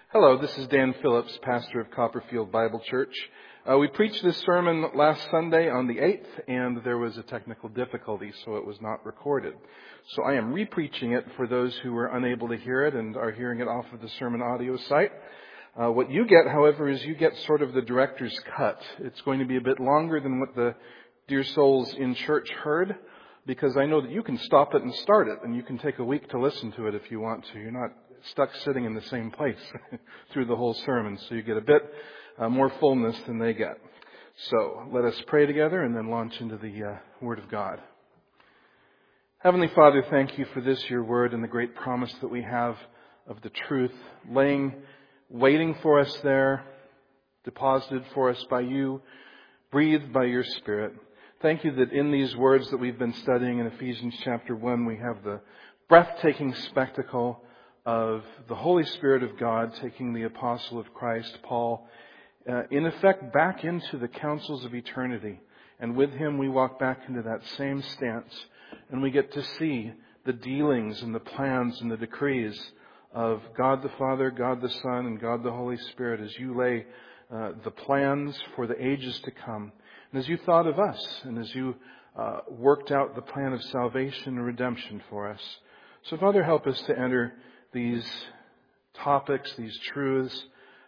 Hello, this is Dan Phillips, pastor of Copperfield Bible Church. We preached this sermon last Sunday on the 8th, and there was a technical difficulty, so it was not recorded. So I am re-preaching it for those who were unable to hear it and are hearing it off of the sermon audio site. What you get, however, is you get sort of the director's cut. It's going to be a bit longer than what the dear souls in church heard, because I know that you can stop it and start it, and you can take a week to listen to it if you want to. You're not stuck sitting in the same place through the whole sermon, so you get a bit more fullness than they get. So let us pray together and then launch into the Word of God. Heavenly Father, thank you for this, your Word, and the great promise that we have of the truth waiting for us there, deposited for us by you, breathed by your Spirit. Thank you that in these words that we've been studying in Ephesians chapter 1, we have the breathtaking spectacle of the Holy Spirit of God taking the apostle of Christ, Paul, in effect back into the councils of eternity. And with him we walk back into that same stance, and we get to see the dealings and the plans and the decrees of God the Father, God the Son, and God the Holy Spirit as you lay the plans for the ages to come. And as you thought of us, and as you worked out the plan of salvation and redemption for us. So Father, help us to enter these topics, these truths,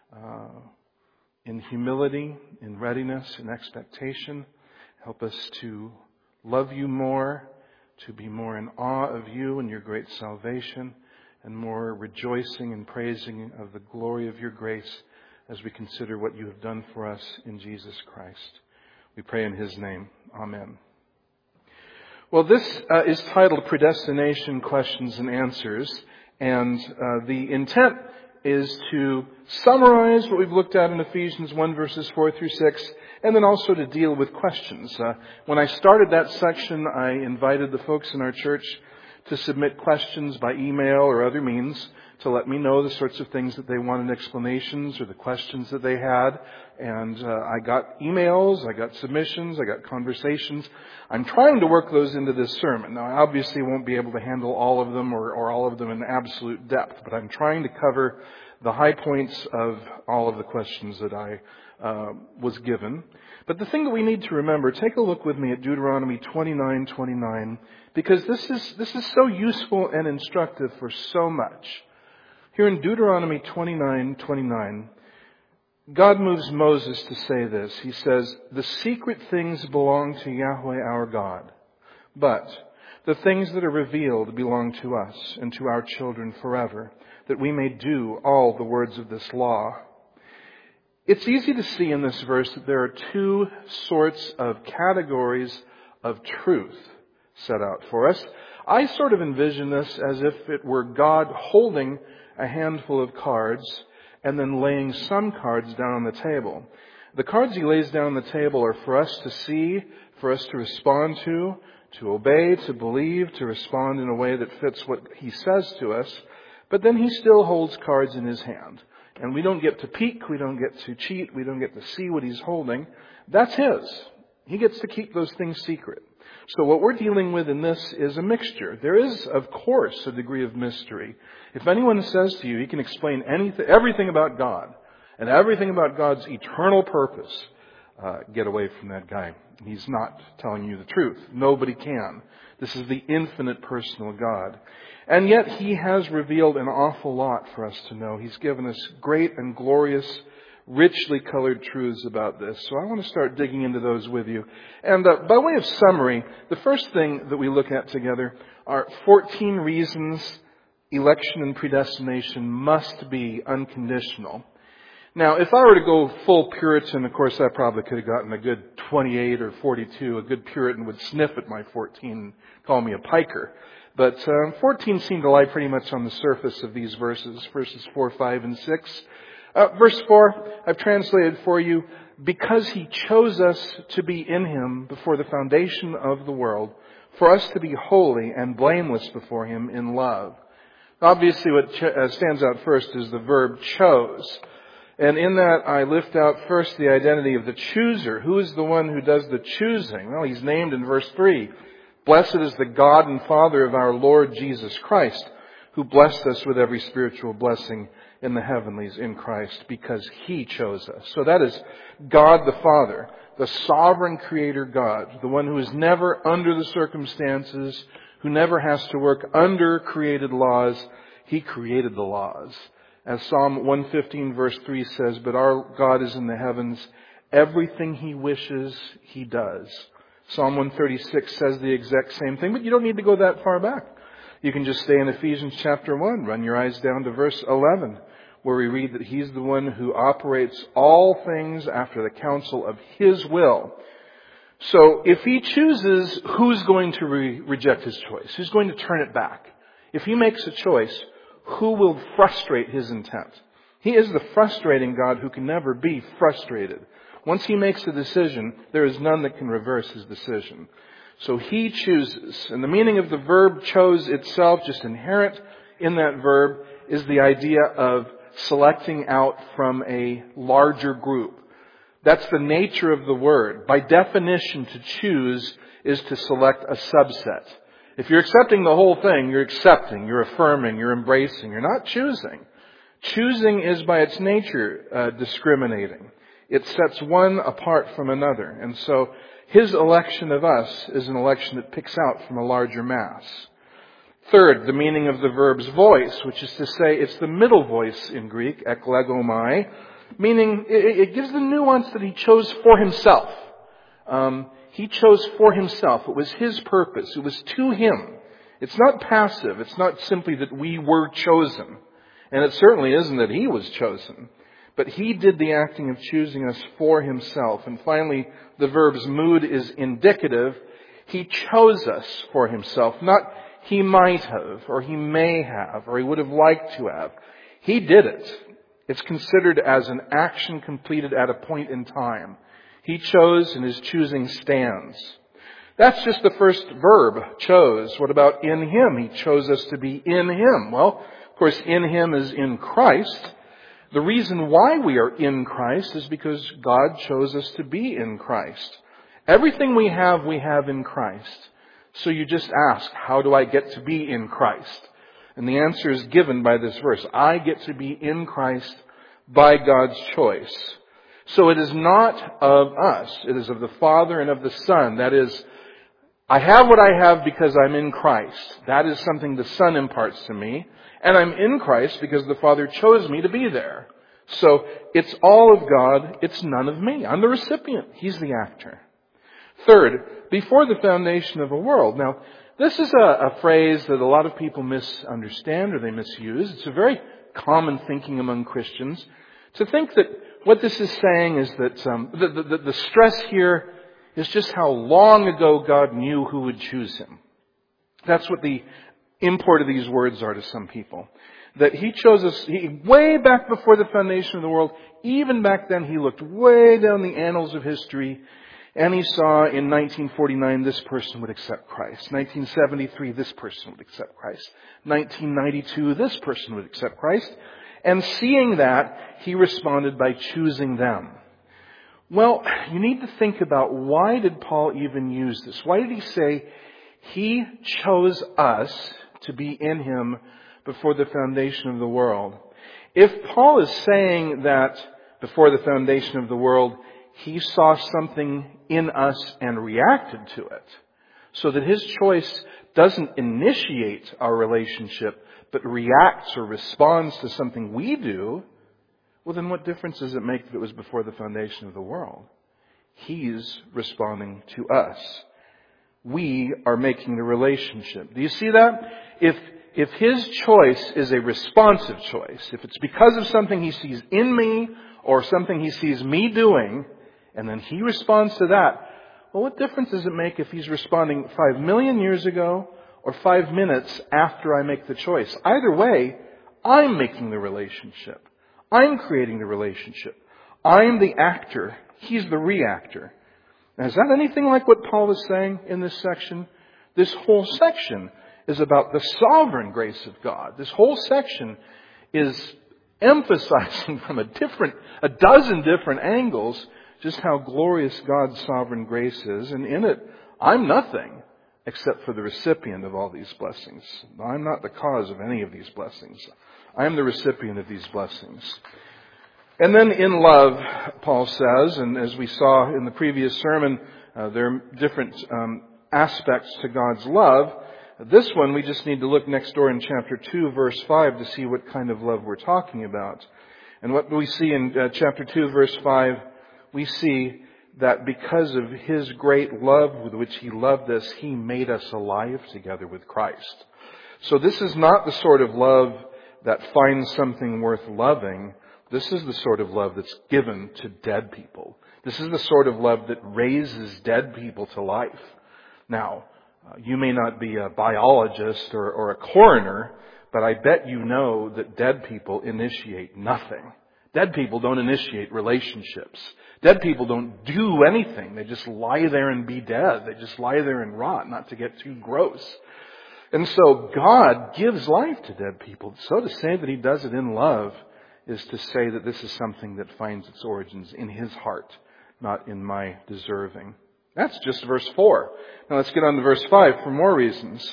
in humility, in readiness, in expectation. Help us to love you more, to be more in awe of you and your great salvation, and more rejoicing and praising of the glory of your grace as we consider what you have done for us in Jesus Christ. We pray in his name. Amen. Well, this is titled Predestination Questions and Answers. And the intent is to summarize what we've looked at in Ephesians 1 verses 4 through 6, and then also to deal with questions. When I started that section, I invited the folks in our church to submit questions by email or other means to let me know the sorts of things that they wanted explanations or the questions that they had. And I got emails, I got submissions, I got conversations. I'm trying to work those into this sermon. Now, I obviously won't be able to handle all of them or all of them in absolute depth, but I'm trying to cover the high points of all of the questions that I was given. But the thing that we need to remember, take a look with me at Deuteronomy 29:29, because this is so useful and instructive for so much. Here in Deuteronomy 29:29, God moves Moses to say this. He says, "The secret things belong to Yahweh our God, but the things that are revealed belong to us and to our children forever, that we may do all the words of this law." It's easy to see in this verse that there are two sorts of categories of truth set out for us. I sort of envision this as if it were God holding a handful of cards and then laying some cards down on the table. The cards he lays down on the table are for us to see, for us to respond to obey, to believe, to respond in a way that fits what he says to us. But then he still holds cards in his hand. And we don't get to peek, we don't get to cheat, we don't get to see what he's holding. That's his. He gets to keep those things secret. So what we're dealing with in this is a mixture. There is, of course, a degree of mystery. If anyone says to you he can explain everything about God and everything about God's eternal purpose, get away from that guy. He's not telling you the truth. Nobody can. This is the infinite personal God. And yet he has revealed an awful lot for us to know. He's given us great and glorious, richly colored truths about this. So I want to start digging into those with you. And by way of summary, the first thing that we look at together are 14 reasons election and predestination must be unconditional. Now, if I were to go full Puritan, of course, I probably could have gotten a good 28 or 42. A good Puritan would sniff at my 14 and call me a piker. But 14 seemed to lie pretty much on the surface of these verses 4, 5, and 6. Verse 4, I've translated for you, because he chose us to be in him before the foundation of the world, for us to be holy and blameless before him in love. Obviously, what stands out first is the verb chose. And in that, I lift out first the identity of the chooser. Who is the one who does the choosing? Well, he's named in verse 3. Blessed is the God and Father of our Lord Jesus Christ, who blessed us with every spiritual blessing in the heavenlies in Christ because He chose us. So that is God the Father, the sovereign creator God, the one who is never under the circumstances, who never has to work under created laws. He created the laws. As Psalm 115 verse 3 says, "But our God is in the heavens. Everything He wishes, He does." Psalm 136 says the exact same thing, but you don't need to go that far back. You can just stay in Ephesians chapter 1. Run your eyes down to verse 11, where we read that He's the one who operates all things after the counsel of His will. So if He chooses, who's going to reject His choice? Who's going to turn it back? If He makes a choice, who will frustrate His intent? He is the frustrating God who can never be frustrated. Once He makes a decision, there is none that can reverse His decision. So He chooses. And the meaning of the verb chose itself, just inherent in that verb, is the idea of selecting out from a larger group. That's the nature of the word. By definition, to choose is to select a subset. If you're accepting the whole thing, you're accepting, you're affirming, you're embracing. You're not choosing. Choosing is by its nature discriminating. It sets one apart from another. And so His election of us is an election that picks out from a larger mass. Third, the meaning of the verb's voice, which is to say it's the middle voice in Greek, eklegomai, meaning it gives the nuance that He chose for Himself. He chose for Himself. It was His purpose. It was to Him. It's not passive. It's not simply that we were chosen. And it certainly isn't that He was chosen. But He did the acting of choosing us for Himself. And finally, the verb's mood is indicative. He chose us for Himself. Not He might have, or He may have, or He would have liked to have. He did it. It's considered as an action completed at a point in time. He chose, and His choosing stands. That's just the first verb, chose. What about in Him? He chose us to be in Him. Well, of course, in Him is in Christ. The reason why we are in Christ is because God chose us to be in Christ. Everything we have in Christ. So you just ask, how do I get to be in Christ? And the answer is given by this verse. I get to be in Christ by God's choice. So it is not of us. It is of the Father and of the Son. That is, I have what I have because I'm in Christ. That is something the Son imparts to me. And I'm in Christ because the Father chose me to be there. So it's all of God. It's none of me. I'm the recipient. He's the actor. Third, before the foundation of a world. Now, this is a phrase that a lot of people misunderstand or they misuse. It's a very common thinking among Christians to think that what this is saying is that the stress here is just how long ago God knew who would choose Him. That's what the import of these words are to some people. That He chose us way back before the foundation of the world. Even back then, He looked way down the annals of history and He saw in 1949 this person would accept Christ. 1973 this person would accept Christ. 1992 this person would accept Christ. And seeing that, He responded by choosing them. Well, you need to think about, why did Paul even use this? Why did he say He chose us to be in Him before the foundation of the world? If Paul is saying that before the foundation of the world, He saw something in us and reacted to it, so that His choice doesn't initiate our relationship, but reacts or responds to something we do, well, then what difference does it make that it was before the foundation of the world? He's responding to us. We are making the relationship. Do you see that? If His choice is a responsive choice, if it's because of something He sees in me or something He sees me doing, and then He responds to that, well, what difference does it make if He's responding 5 million years ago or 5 minutes after I make the choice? Either way, I'm making the relationship. I'm creating the relationship. I'm the actor. He's the reactor. Now, is that anything like what Paul is saying in this section? This whole section is about the sovereign grace of God. This whole section is emphasizing from a dozen different angles just how glorious God's sovereign grace is. And in it, I'm nothing. except for the recipient of all these blessings. I'm not the cause of any of these blessings. I am the recipient of these blessings. And then in love, Paul says, and as we saw in the previous sermon, there are different aspects to God's love. This one, we just need to look next door in chapter 2, verse 5 to see what kind of love we're talking about. And what we see in chapter 2, verse 5, we see that because of His great love with which He loved us, He made us alive together with Christ. So this is not the sort of love that finds something worth loving. This is the sort of love that's given to dead people. This is the sort of love that raises dead people to life. Now, you may not be a biologist or a coroner, but I bet you know that dead people initiate nothing. Dead people don't initiate relationships. Dead people don't do anything. They just lie there and be dead. They just lie there and rot, not to get too gross. And so God gives life to dead people. So to say that He does it in love is to say that this is something that finds its origins in His heart, not in my deserving. That's just verse 4. Now let's get on to verse 5 for more reasons.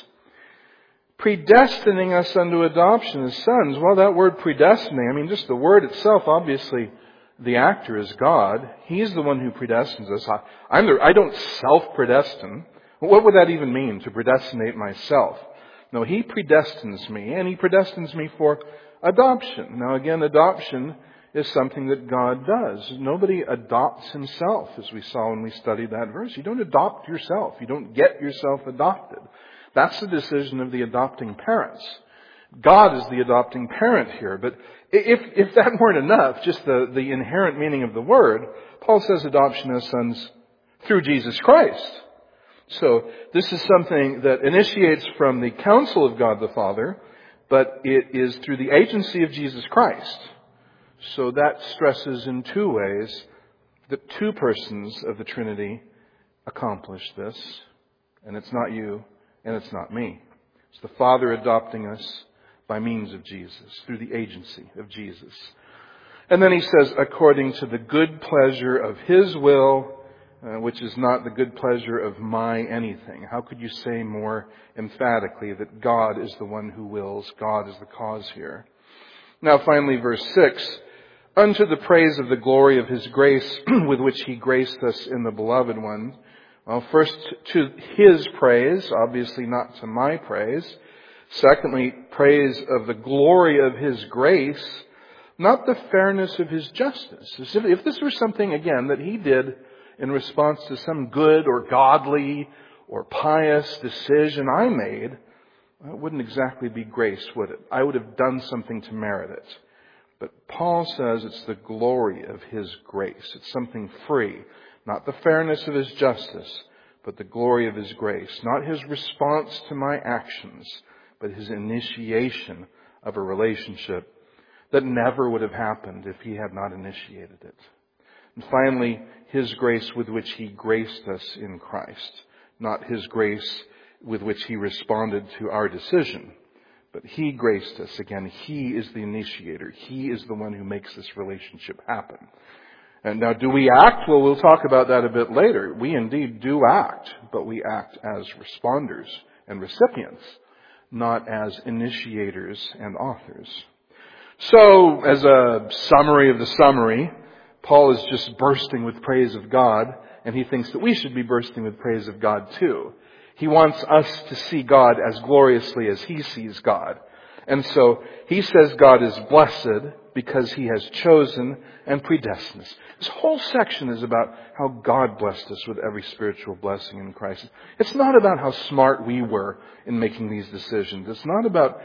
Predestining us unto adoption as sons. Well, that word predestining, just the word itself, obviously the actor is God. He's the one who predestines us. I don't self-predestine. What would that even mean, to predestinate myself? No, He predestines me, and He predestines me for adoption. Now again, adoption is something that God does. Nobody adopts himself, as we saw when we studied that verse. You don't adopt yourself. You don't get yourself adopted. That's the decision of the adopting parents. God is the adopting parent here. But if that weren't enough, just the inherent meaning of the word, Paul says adoption as sons through Jesus Christ. So this is something that initiates from the counsel of God the Father, but it is through the agency of Jesus Christ. So that stresses in two ways that two persons of the Trinity accomplish this. And it's not you, and it's not me. It's the Father adopting us by means of Jesus, through the agency of Jesus. And then he says, according to the good pleasure of His will, which is not the good pleasure of my anything. How could you say more emphatically that God is the one who wills? God is the cause here. Now finally, verse 6, unto the praise of the glory of His grace with which He graced us in the Beloved One. Well, first to His praise, obviously not to my praise. Secondly, praise of the glory of His grace, not the fairness of His justice. If this were something, again, that He did in response to some good or godly or pious decision I made, it wouldn't exactly be grace, would it? I would have done something to merit it. But Paul says it's the glory of His grace. It's something free. Not the fairness of His justice, but the glory of His grace. Not His response to my actions, but His initiation of a relationship that never would have happened if He had not initiated it. And finally, His grace with which He graced us in Christ. Not His grace with which He responded to our decision. But He graced us. Again, He is the initiator. He is the one who makes this relationship happen. And now, do we act? Well, we'll talk about that a bit later. We indeed do act, but we act as responders and recipients, not as initiators and authors. So, as a summary of the summary, Paul is just bursting with praise of God, and he thinks that we should be bursting with praise of God too. He wants us to see God as gloriously as he sees God. And so he says God is blessed because he has chosen and predestined us. This whole section is about how God blessed us with every spiritual blessing in Christ. It's not about how smart we were in making these decisions. It's not about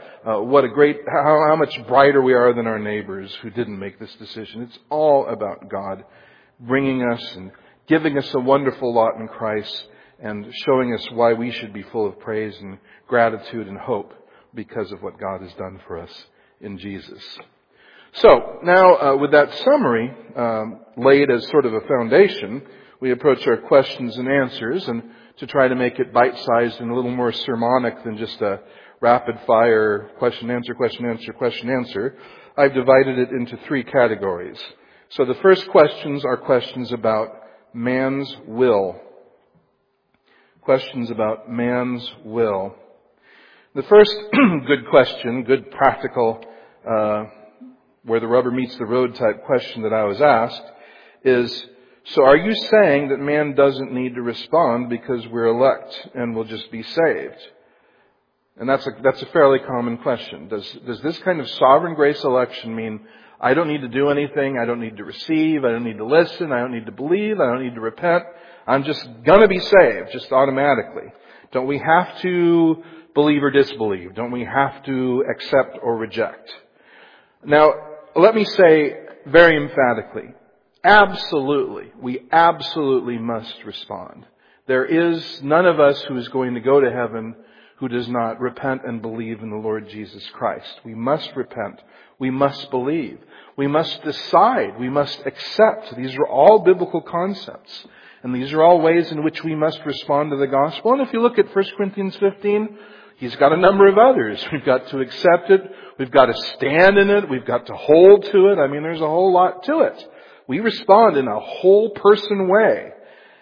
how much brighter we are than our neighbors who didn't make this decision. It's all about God bringing us and giving us a wonderful lot in Christ and showing us why we should be full of praise and gratitude and hope because of what God has done for us in Jesus. So, now with that summary laid as sort of a foundation, we approach our questions and answers, and to try to make it bite-sized and a little more sermonic than just a rapid-fire question-answer, question-answer, question-answer, I've divided it into 3 categories. So the first questions are questions about man's will. questions about man's will. The first good question, good practical, where the rubber meets the road type question that I was asked is, so are you saying that man doesn't need to respond because we're elect and will just be saved? And that's a fairly common question. Does this kind of sovereign grace election mean I don't need to do anything, I don't need to receive, I don't need to listen, I don't need to believe, I don't need to repent, I'm just gonna be saved, just automatically? Don't we have to believe or disbelieve? Don't we have to accept or reject? Now, let me say very emphatically, absolutely, we absolutely must respond. There is none of us who is going to go to heaven who does not repent and believe in the Lord Jesus Christ. We must repent. We must believe. We must decide. We must accept. These are all biblical concepts. And these are all ways in which we must respond to the gospel. And if you look at 1 Corinthians 15, he's got a number of others. We've got to accept it. We've got to stand in it. We've got to hold to it. I mean, there's a whole lot to it. We respond in a whole person way.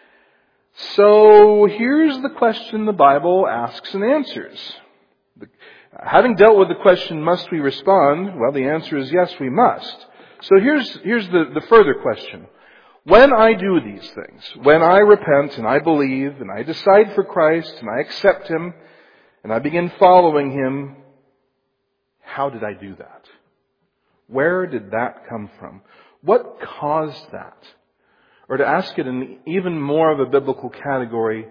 So here's the question the Bible asks and answers. Having dealt with the question, must we respond? Well, the answer is yes, we must. So here's the further question. When I do these things, when I repent and I believe and I decide for Christ and I accept Him and I begin following Him, how did I do that? Where did that come from? What caused that? Or to ask it in even more of a biblical category,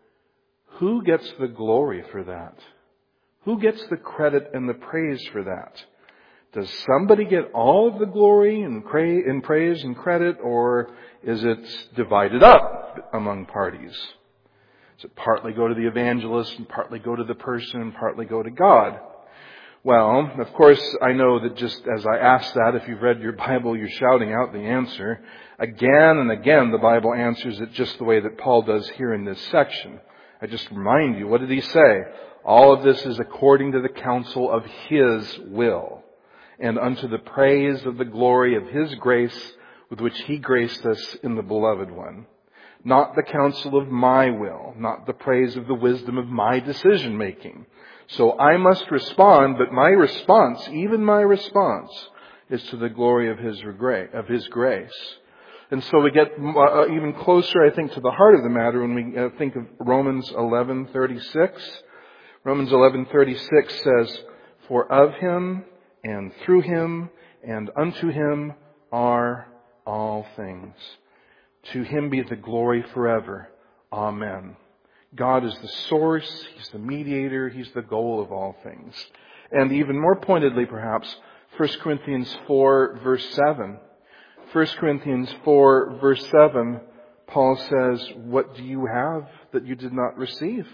who gets the glory for that? Who gets the credit and the praise for that? Does somebody get all of the glory and praise and credit, or is it divided up among parties? Does it partly go to the evangelist and partly go to the person and partly go to God? Well, of course, I know that just as I asked that, if you've read your Bible, you're shouting out the answer. Again and again, the Bible answers it just the way that Paul does here in this section. I just remind you, what did he say? All of this is according to the counsel of His will, and unto the praise of the glory of His grace, with which He graced us in the Beloved One. Not the counsel of my will, not the praise of the wisdom of my decision making. So I must respond, but my response, even my response, is to the glory of His grace. And so we get even closer, I think, to the heart of the matter when we think of Romans 11:36. Romans 11:36 says, "For of Him, and through Him, and unto Him are all things. To Him be the glory forever. Amen." God is the source, He's the mediator, He's the goal of all things. And even more pointedly, perhaps, 1 Corinthians 4, verse 7. 1 Corinthians 4, verse 7, Paul says, "What do you have that you did not receive?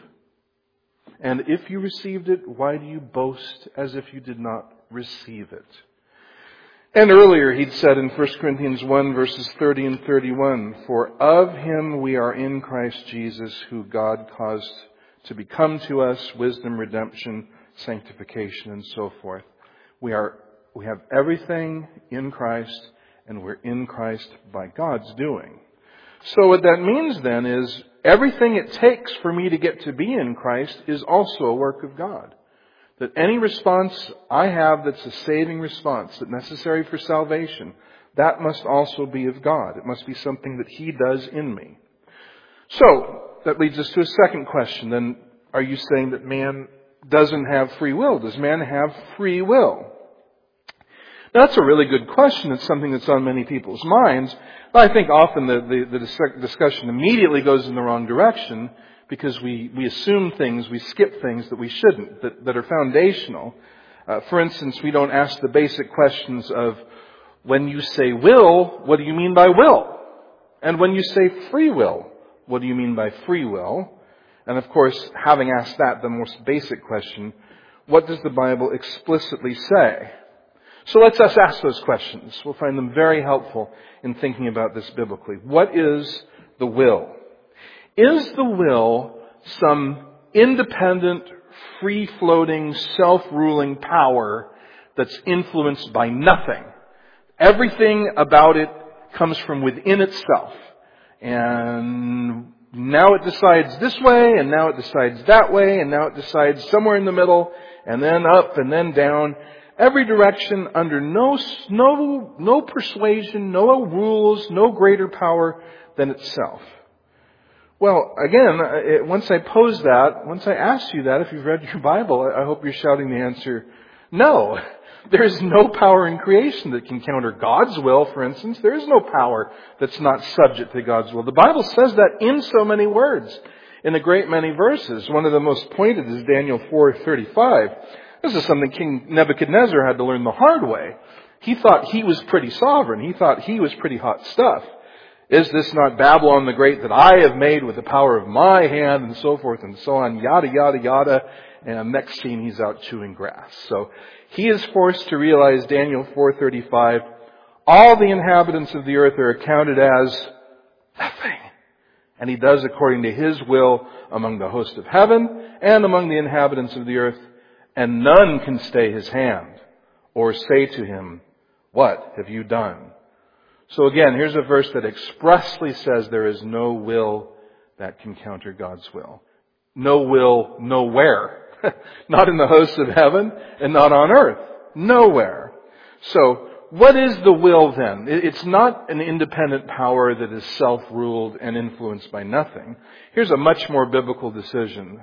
And if you received it, why do you boast as if you did not receive it?" And earlier he'd said in 1 Corinthians 1 verses 30 and 31, "For of Him we are in Christ Jesus, who God caused to become to us wisdom, redemption, sanctification," and so forth. We have everything in Christ, and we're in Christ by God's doing. So what that means then is everything it takes for me to get to be in Christ is also a work of God. That any response I have that's a saving response, that's necessary for salvation, that must also be of God. It must be something that He does in me. So, that leads us to a second question. Then, are you saying that man doesn't have free will? Does man have free will? Now, that's a really good question. It's something that's on many people's minds. But I think often the discussion immediately goes in the wrong direction, because we assume things, we skip things that we shouldn't, that are foundational. For instance, we don't ask the basic questions of, when you say will, what do you mean by will? And when you say free will, what do you mean by free will? And of course, having asked that, the most basic question, what does the Bible explicitly say? So let's ask those questions. We'll find them very helpful in thinking about this biblically. What is the will? Is the will some independent, free-floating, self-ruling power that's influenced by nothing? Everything about it comes from within itself. And now it decides this way, and now it decides that way, and now it decides somewhere in the middle, and then up and then down. Every direction under no persuasion, no rules, no greater power than itself. Well, again, once I ask you that, if you've read your Bible, I hope you're shouting the answer, no. There is no power in creation that can counter God's will, for instance. There is no power that's not subject to God's will. The Bible says that in so many words, in a great many verses. One of the most pointed is Daniel 4:35. This is something King Nebuchadnezzar had to learn the hard way. He thought he was pretty sovereign. He thought he was pretty hot stuff. Is this not Babylon the Great that I have made with the power of my hand, and so forth and so on, yada, yada, yada. And next scene, he's out chewing grass. So he is forced to realize Daniel 4:35, all the inhabitants of the earth are accounted as nothing. And he does according to his will among the host of heaven and among the inhabitants of the earth, and none can stay his hand or say to him, what have you done? So again, here's a verse that expressly says there is no will that can counter God's will. No will, nowhere. Not in the hosts of heaven and not on earth. Nowhere. So, what is the will then? It's not an independent power that is self-ruled and influenced by nothing. Here's a much more biblical definition.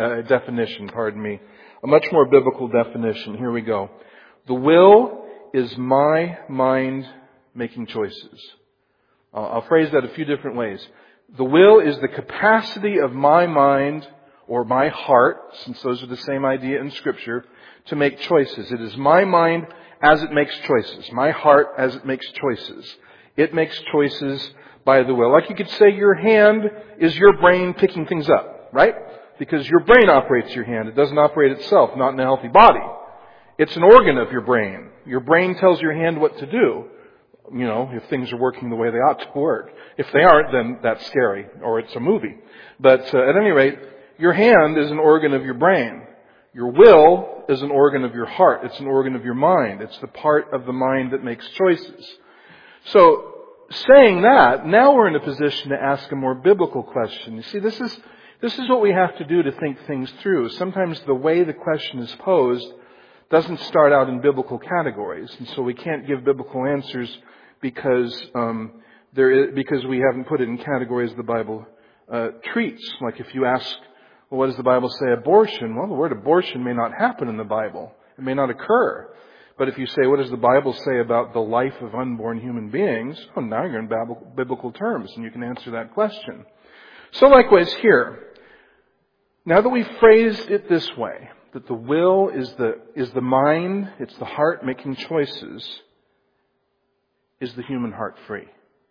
A much more biblical definition. Here we go. The will is my mind making choices. I'll phrase that a few different ways. The will is the capacity of my mind or my heart, since those are the same idea in Scripture, to make choices. It is my mind as it makes choices. My heart as it makes choices. It makes choices by the will. Like you could say your hand is your brain picking things up, right? Because your brain operates your hand. It doesn't operate itself, not in a healthy body. It's an organ of your brain. Your brain tells your hand what to do. You know, if things are working the way they ought to work. If they aren't, then that's scary, or it's a movie. But at any rate, your hand is an organ of your brain. Your will is an organ of your heart. It's an organ of your mind. It's the part of the mind that makes choices. So, saying that, now we're in a position to ask a more biblical question. You see, this is what we have to do to think things through. Sometimes the way the question is posed doesn't start out in biblical categories, and so we can't give biblical answers because we haven't put it in categories the Bible treats. Like if you ask, well, what does the Bible say abortion? Well, the word abortion may not happen in the Bible. It may not occur. But if you say, what does the Bible say about the life of unborn human beings? Oh, now you're in biblical terms, and you can answer that question. So likewise here, now that we've phrased it this way, that the will is the mind, it's the heart making choices, is the human heart free?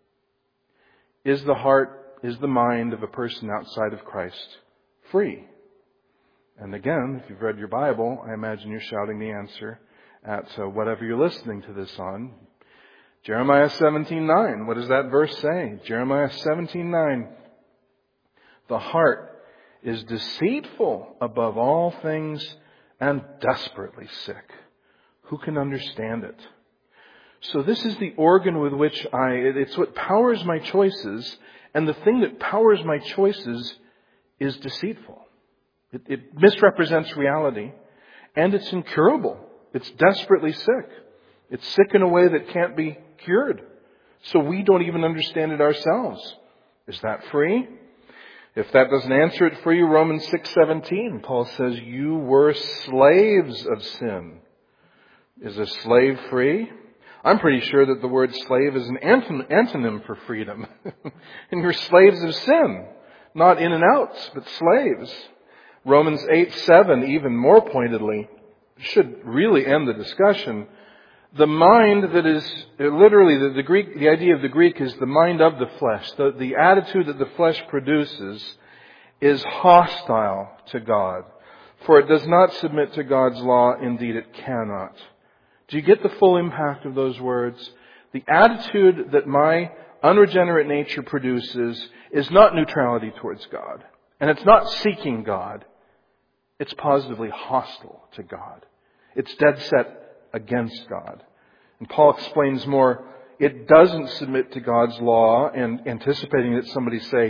Is the mind of a person outside of Christ free? And again, if you've read your Bible, I imagine you're shouting the answer at whatever you're listening to this on. Jeremiah 17:9. What does that verse say? Jeremiah 17:9. The heart is deceitful above all things and desperately sick. Who can understand it? So this is the organ with which it's what powers my choices, and the thing that powers my choices is deceitful. It misrepresents reality, and it's incurable. It's desperately sick. It's sick in a way that can't be cured. So we don't even understand it ourselves. Is that free? If that doesn't answer it for you, Romans 6:17, Paul says, you were slaves of sin. Is a slave free? I'm pretty sure that the word slave is an antonym for freedom. And you're slaves of sin. Not in and outs, but slaves. Romans 8:7, even more pointedly, should really end the discussion. The mind that is, literally, the idea of the Greek is the mind of the flesh. The attitude that the flesh produces is hostile to God. For it does not submit to God's law, indeed it cannot. Do you get the full impact of those words? The attitude that my unregenerate nature produces is not neutrality towards God. And it's not seeking God. It's positively hostile to God. It's dead set against God. And Paul explains more, it doesn't submit to God's law, and anticipating that somebody say,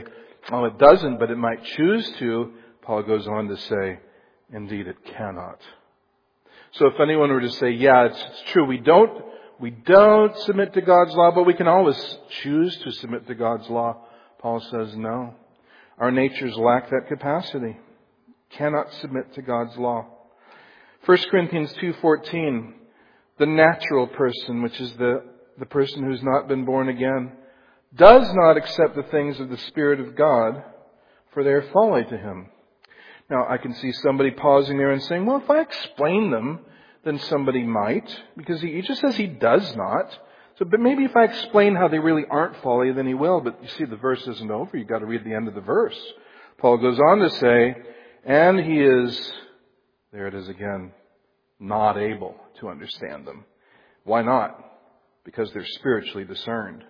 Oh, it doesn't, but it might choose to. Paul goes on to say, indeed it cannot. So if anyone were to say, yeah, it's true, we don't submit to God's law, but we can always choose to submit to God's law. Paul says, no. Our natures lack that capacity. Cannot submit to God's law. 1 Corinthians 2:14, the natural person, which is the person who's not been born again, does not accept the things of the Spirit of God, for they are folly to him. Now, I can see somebody pausing there and saying, well, if I explain them, then somebody might, because he just says he does not. So, but maybe if I explain how they really aren't folly, then he will. But you see, the verse isn't over. You've got to read the end of the verse. Paul goes on to say, and he is, there it is again, not able to understand them. Why not? Because they're spiritually discerned.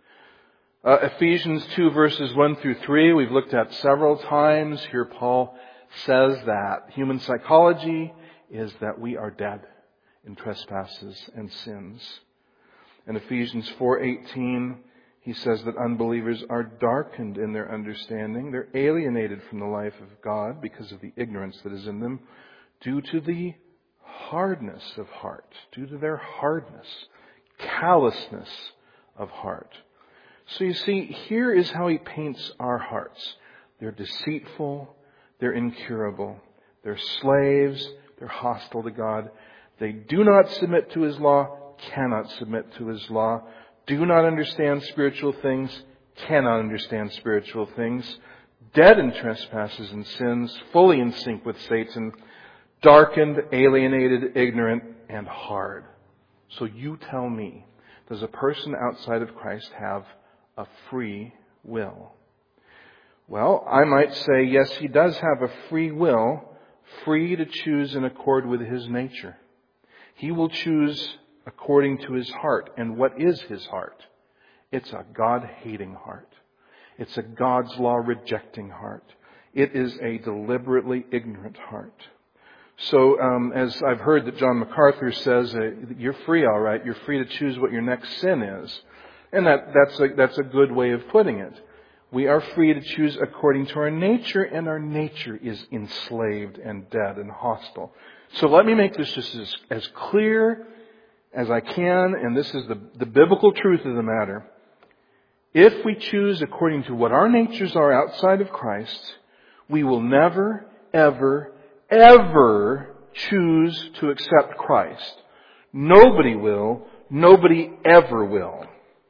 Ephesians 2 verses 1 through 3, we've looked at several times. Here Paul says that human psychology is that we are dead in trespasses and sins. In Ephesians 4:18, he says that unbelievers are darkened in their understanding. They're alienated from the life of God because of the ignorance that is in them due to the hardness of heart, due to their hardness, callousness of heart. So you see, here is how he paints our hearts. They're deceitful, they're incurable, they're slaves, they're hostile to God. They do not submit to His law, cannot submit to His law, do not understand spiritual things, cannot understand spiritual things, dead in trespasses and sins, fully in sync with Satan, darkened, alienated, ignorant, and hard. So you tell me, does a person outside of Christ have a free will? Well, I might say, yes, he does have a free will, free to choose in accord with his nature. He will choose according to his heart. And what is his heart? It's a God-hating heart. It's a God's law-rejecting heart. It is a deliberately ignorant heart. So, as I've heard that John MacArthur says, you're free, all right. You're free to choose what your next sin is. And that's a good way of putting it. We are free to choose according to our nature, and our nature is enslaved and dead and hostile. So let me make this just as clear as I can, and this is the biblical truth of the matter. If we choose according to what our natures are outside of Christ, we will never, ever, ever choose to accept Christ. Nobody will. Nobody ever will.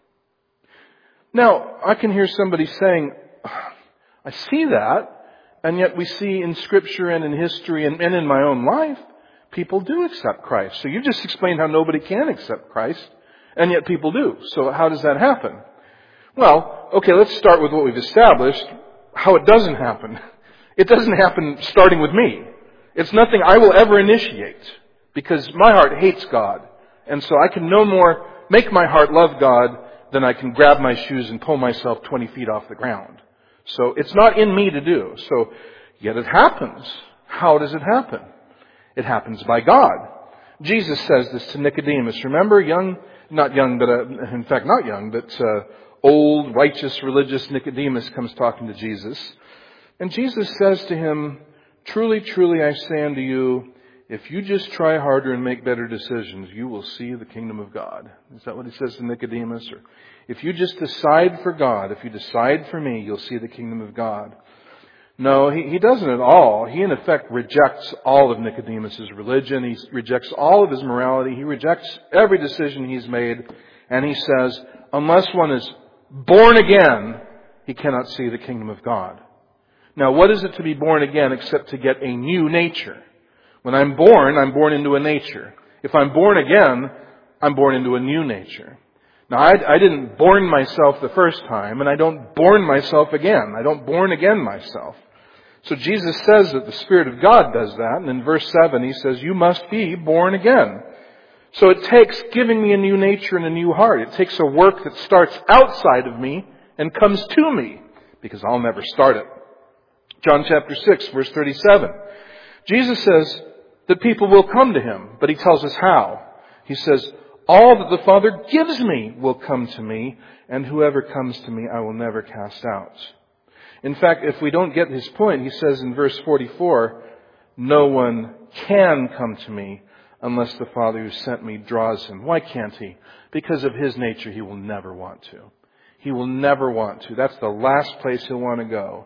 Now, I can hear somebody saying, I see that, and yet we see in Scripture and in history and in my own life, people do accept Christ. So you just explained how nobody can accept Christ, and yet people do. So how does that happen? Well, okay, let's start with what we've established, how it doesn't happen. It doesn't happen starting with me. It's nothing I will ever initiate, because my heart hates God. And so I can no more make my heart love God than I can grab my shoes and pull myself 20 feet off the ground. So it's not in me to do. So, yet it happens. How does it happen? It happens by God. Jesus says this to Nicodemus. Remember, not young, but old, righteous, religious Nicodemus comes talking to Jesus. And Jesus says to him, truly, truly, I say unto you, if you just try harder and make better decisions, you will see the kingdom of God. Is that what he says to Nicodemus? Or if you just decide for God, if you decide for me, you'll see the kingdom of God. No, he doesn't at all. He in effect rejects all of Nicodemus' religion. He rejects all of his morality. He rejects every decision he's made. And he says, unless one is born again, he cannot see the kingdom of God. Now, what is it to be born again except to get a new nature? When I'm born into a nature. If I'm born again, I'm born into a new nature. Now, I didn't born myself the first time, and I don't born myself again. I don't born again myself. So Jesus says that the Spirit of God does that, and in verse 7 he says, you must be born again. So it takes giving me a new nature and a new heart. It takes a work that starts outside of me and comes to me, because I'll never start it. John chapter 6, verse 37. Jesus says that people will come to Him, but He tells us how. He says, all that the Father gives me will come to me, and whoever comes to me I will never cast out. In fact, if we don't get his point, he says in verse 44, no one can come to me unless the Father who sent me draws him. Why can't he? Because of his nature, he will never want to. He will never want to. That's the last place he'll want to go.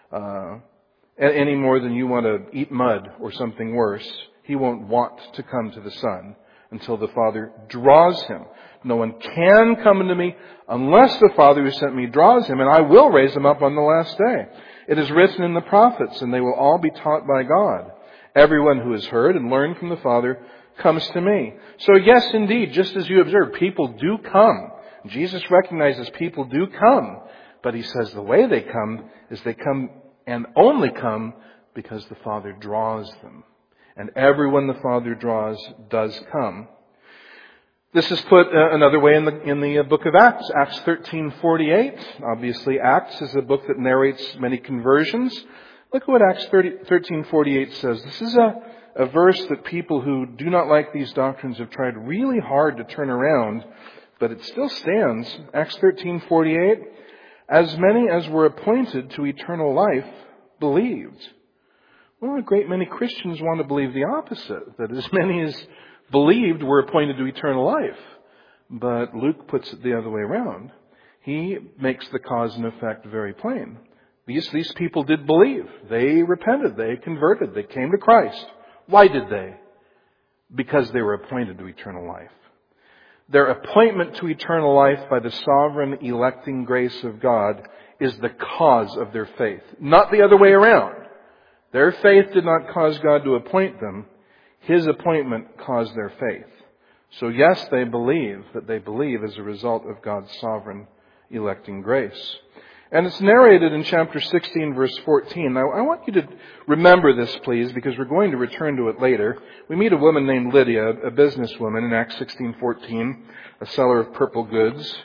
Any more than you want to eat mud or something worse. He won't want to come to the Son until the Father draws him. No one can come unto me unless the Father who sent me draws him, and I will raise him up on the last day. It is written in the prophets, and they will all be taught by God. Everyone who has heard and learned from the Father comes to me. So yes, indeed, just as you observe, people do come. Jesus recognizes people do come, but he says the way they come is they come and only come because the Father draws them. And everyone the Father draws does come. This is put another way in the book of Acts, Acts 13:48. Obviously, Acts is a book that narrates many conversions. Look at what Acts 13:48 says. This is a verse that people who do not like these doctrines have tried really hard to turn around, but it still stands. Acts 13:48. As many as were appointed to eternal life believed. Well, a great many Christians want to believe the opposite, that as many as believed were appointed to eternal life. But Luke puts it the other way around. He makes the cause and effect very plain. These people did believe. They repented. They converted. They came to Christ. Why did they? Because they were appointed to eternal life. Their appointment to eternal life by the sovereign electing grace of God is the cause of their faith, not the other way around. Their faith did not cause God to appoint them. His appointment caused their faith. So yes, they believe, but they believe as a result of God's sovereign electing grace. And it's narrated in chapter 16, verse 14. Now, I want you to remember this, please, because we're going to return to it later. We meet a woman named Lydia, a businesswoman, in Acts 16:14, a seller of purple goods,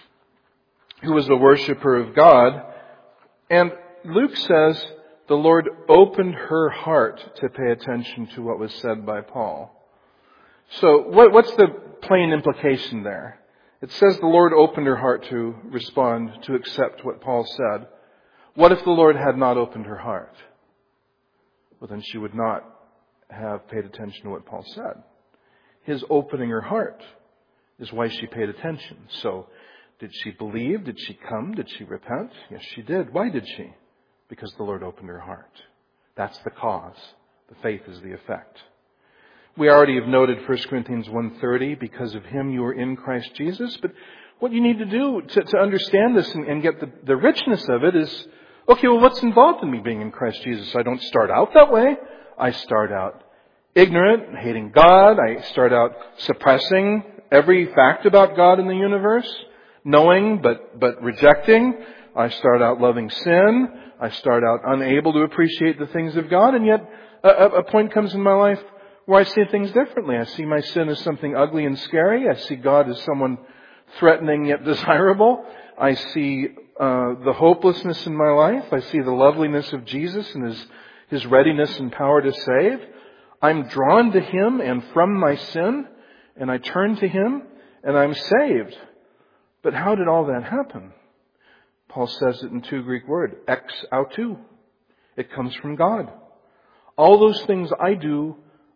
who was a worshiper of God. And Luke says the Lord opened her heart to pay attention to what was said by Paul. So what's the plain implication there? It says the Lord opened her heart to respond, to accept what Paul said. What if the Lord had not opened her heart? Well, then she would not have paid attention to what Paul said. His opening her heart is why she paid attention. So, did she believe? Did she come? Did she repent? Yes, she did. Why did she? Because the Lord opened her heart. That's the cause. The faith is the effect. We already have noted 1 Corinthians 1:30, because of him you are in Christ Jesus. But what you need to do to understand this and get the richness of it is, okay, well, what's involved in me being in Christ Jesus? I don't start out that way. I start out ignorant, hating God. I start out suppressing every fact about God in the universe, knowing but rejecting. I start out loving sin. I start out unable to appreciate the things of God. And yet a point comes in my life where I see things differently. I see my sin as something ugly and scary. I see God as someone threatening yet desirable. I see the hopelessness in my life. I see the loveliness of Jesus and his readiness and power to save. I'm drawn to him and from my sin, and I turn to him, and I'm saved. But how did all that happen? Paul says it in two Greek words, ex autou. It comes from God. All those things I do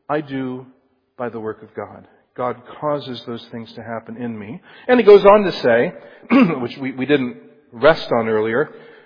by the work of God. God causes those things to happen in me. And he goes on to say, which we didn't rest on earlier,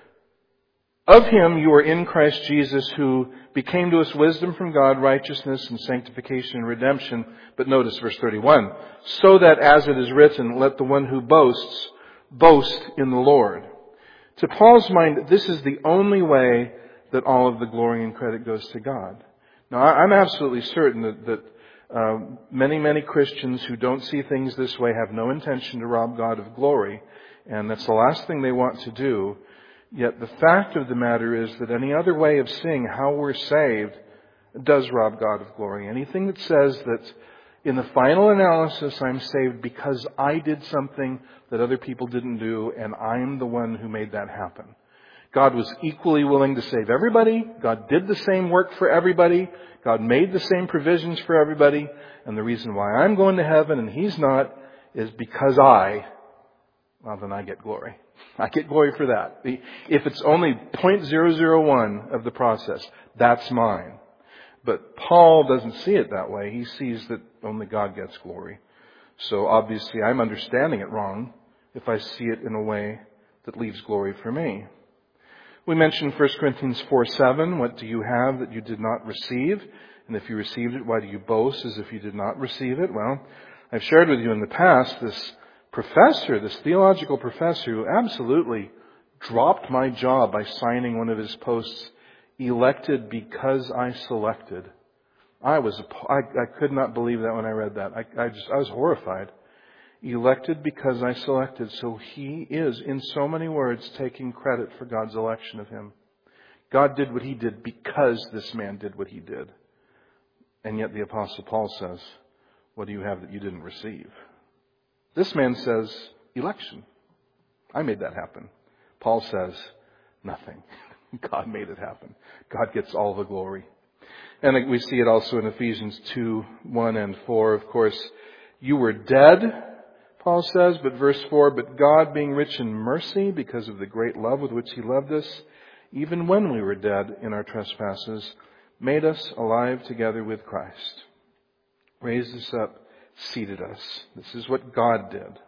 of him you are in Christ Jesus, who became to us wisdom from God, righteousness and sanctification and redemption. But notice verse 31, so that as it is written, let the one who boasts, boast in the Lord. To Paul's mind, this is the only way that all of the glory and credit goes to God. Now, I'm absolutely certain that many Christians who don't see things this way have no intention to rob God of glory, and that's the last thing they want to do. Yet the fact of the matter is that any other way of seeing how we're saved does rob God of glory. Anything that says that in the final analysis I'm saved because I did something that other people didn't do and I'm the one who made that happen. God was equally willing to save everybody. God did the same work for everybody. God made the same provisions for everybody. And the reason why I'm going to heaven and he's not is because then I get glory. I get glory for that. If it's only 0.001 of the process, that's mine. But Paul doesn't see it that way. He sees that only God gets glory. So obviously I'm understanding it wrong if I see it in a way that leaves glory for me. We mentioned 1 Corinthians 4:7. What do you have that you did not receive? And if you received it, why do you boast as if you did not receive it? Well, I've shared with you in the past this theological professor who absolutely dropped my jaw by signing one of his posts, elected because I selected. I could not believe that when I read that. I was horrified. Elected because I selected. So he is, in so many words, taking credit for God's election of him. God did what he did because this man did what he did. And yet the Apostle Paul says, what do you have that you didn't receive? This man says, election. I made that happen. Paul says, nothing. God made it happen. God gets all the glory. And we see it also in Ephesians 2:1 and 4. Of course, you were dead, Paul says, but verse 4, but God being rich in mercy because of the great love with which he loved us, even when we were dead in our trespasses, made us alive together with Christ. Raised us up, seated us. This is what God did.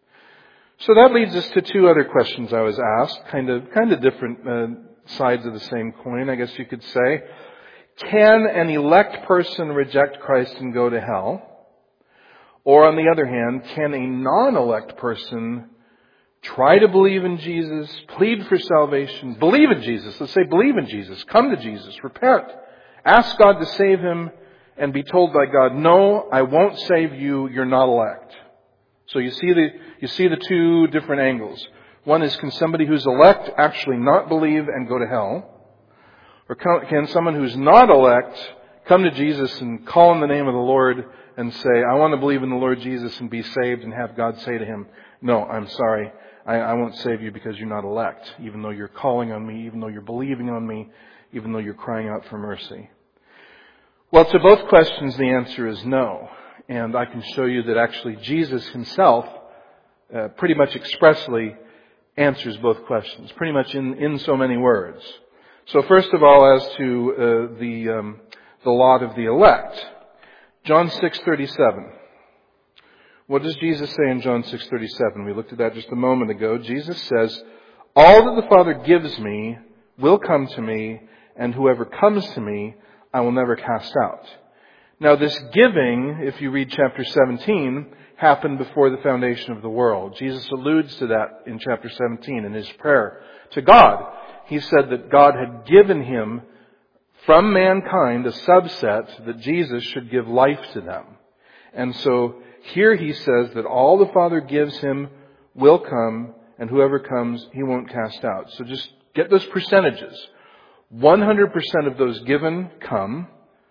So that leads us to two other questions I was asked, kind of different sides of the same coin, I guess you could say. Can an elect person reject Christ and go to hell? Or on the other hand, can a non-elect person try to believe in Jesus, plead for salvation, believe in Jesus? Let's say believe in Jesus, come to Jesus, repent, ask God to save him, and be told by God, no, I won't save you, you're not elect. So you see the two different angles. One is, can somebody who's elect actually not believe and go to hell? Or can someone who's not elect come to Jesus and call on the name of the Lord and say, I want to believe in the Lord Jesus and be saved, and have God say to him, no, I'm sorry, I won't save you because you're not elect, even though you're calling on me, even though you're believing on me, even though you're crying out for mercy? Well, to both questions, the answer is no. And I can show you that actually Jesus himself pretty much expressly answers both questions, pretty much in so many words. So first of all, as to the lot of the elect, John 6:37. What does Jesus say in John 6:37? We looked at that just a moment ago. Jesus says, all that the Father gives me will come to me, and whoever comes to me, I will never cast out. Now this giving, if you read chapter 17, happened before the foundation of the world. Jesus alludes to that in chapter 17 in his prayer to God. He said that God had given him from mankind a subset that Jesus should give life to them. And so here he says that all the Father gives him will come, and whoever comes, he won't cast out. So just get those percentages. 100% of those given come.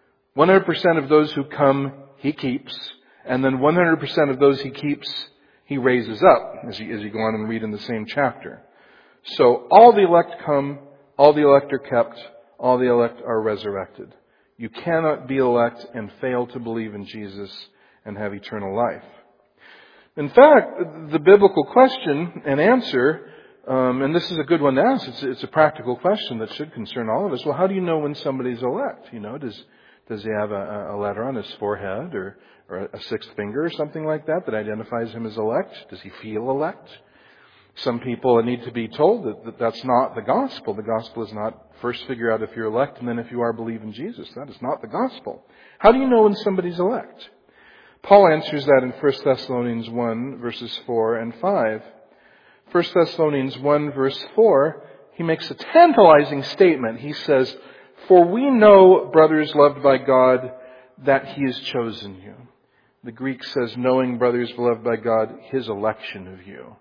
100% of those who come, he keeps. And then 100% of those he keeps, he raises up, as you go on and read in the same chapter. So all the elect come, all the elect are kept, all the elect are resurrected. You cannot be elect and fail to believe in Jesus and have eternal life. In fact, the biblical question and answer, and this is a good one to ask, it's a practical question that should concern all of us. Well, how do you know when somebody's elect? Does he have a letter on his forehead or a sixth finger or something like that identifies him as elect? Does he feel elect? Some people need to be told that that's not the gospel. The gospel is not first figure out if you're elect and then if you are, believe in Jesus. That is not the gospel. How do you know when somebody's elect? Paul answers that in 1 Thessalonians 1 verses 4 and 5. 1 Thessalonians 1 verse 4, he makes a tantalizing statement. He says, for we know, brothers loved by God, that he has chosen you. The Greek says, knowing, brothers beloved by God, his election of you.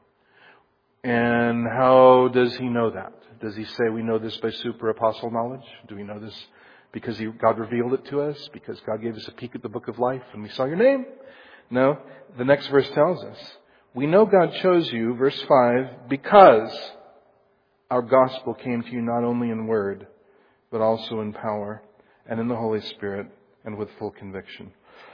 And how does he know that? Does he say we know this by super apostle knowledge? Do we know this because God revealed it to us? Because God gave us a peek at the book of life and we saw your name? No. The next verse tells us, we know God chose you, verse 5, because our gospel came to you not only in word, but also in power and in the Holy Spirit and with full conviction.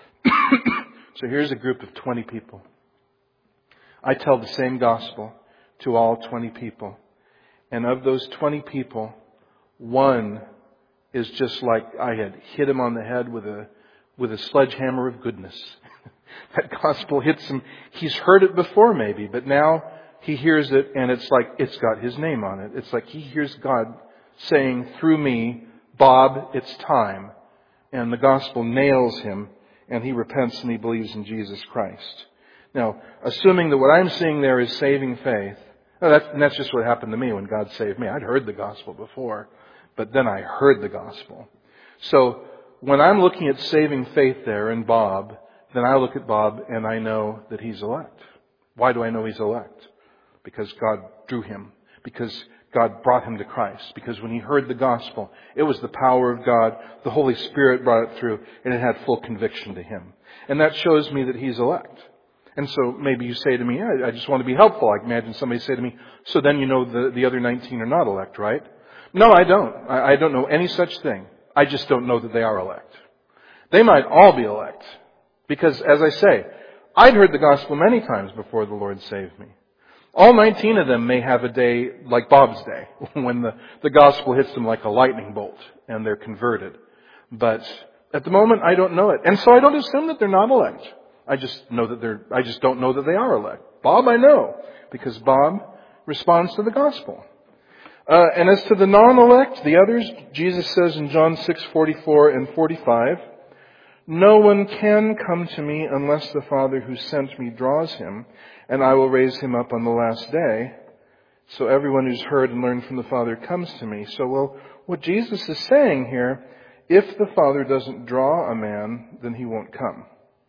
So here's a group of 20 people. I tell the same gospel to all 20 people. And of those 20 people, one is just like I had hit him on the head with a sledgehammer of goodness. That gospel hits him. He's heard it before maybe, but now he hears it and it's like it's got his name on it. It's like he hears God saying through me, Bob, it's time. And the gospel nails him and he repents and he believes in Jesus Christ. Now, assuming that what I'm seeing there is saving faith, that's just what happened to me when God saved me. I'd heard the gospel before, but then I heard the gospel. So when I'm looking at saving faith there in Bob, then I look at Bob and I know that he's elect. Why do I know he's elect? Because God drew him. Because God brought him to Christ. Because when he heard the gospel, it was the power of God. The Holy Spirit brought it through and it had full conviction to him. And that shows me that he's elect. And so maybe you say to me, I just want to be helpful. I imagine somebody say to me, so then you know the other 19 are not elect, right? No, I don't. I don't know any such thing. I just don't know that they are elect. They might all be elect. Because, as I say, I'd heard the gospel many times before the Lord saved me. All 19 of them may have a day like Bob's day, when the gospel hits them like a lightning bolt and they're converted. But at the moment, I don't know it. And so I don't assume that they're not elect. I just don't know that they are elect. Bob, I know, because Bob responds to the gospel. And as to the non-elect, the others, Jesus says in John 6:44 and 45, no one can come to me unless the Father who sent me draws him, and I will raise him up on the last day. So everyone who's heard and learned from the Father comes to me. So, what Jesus is saying here, if the Father doesn't draw a man, then he won't come.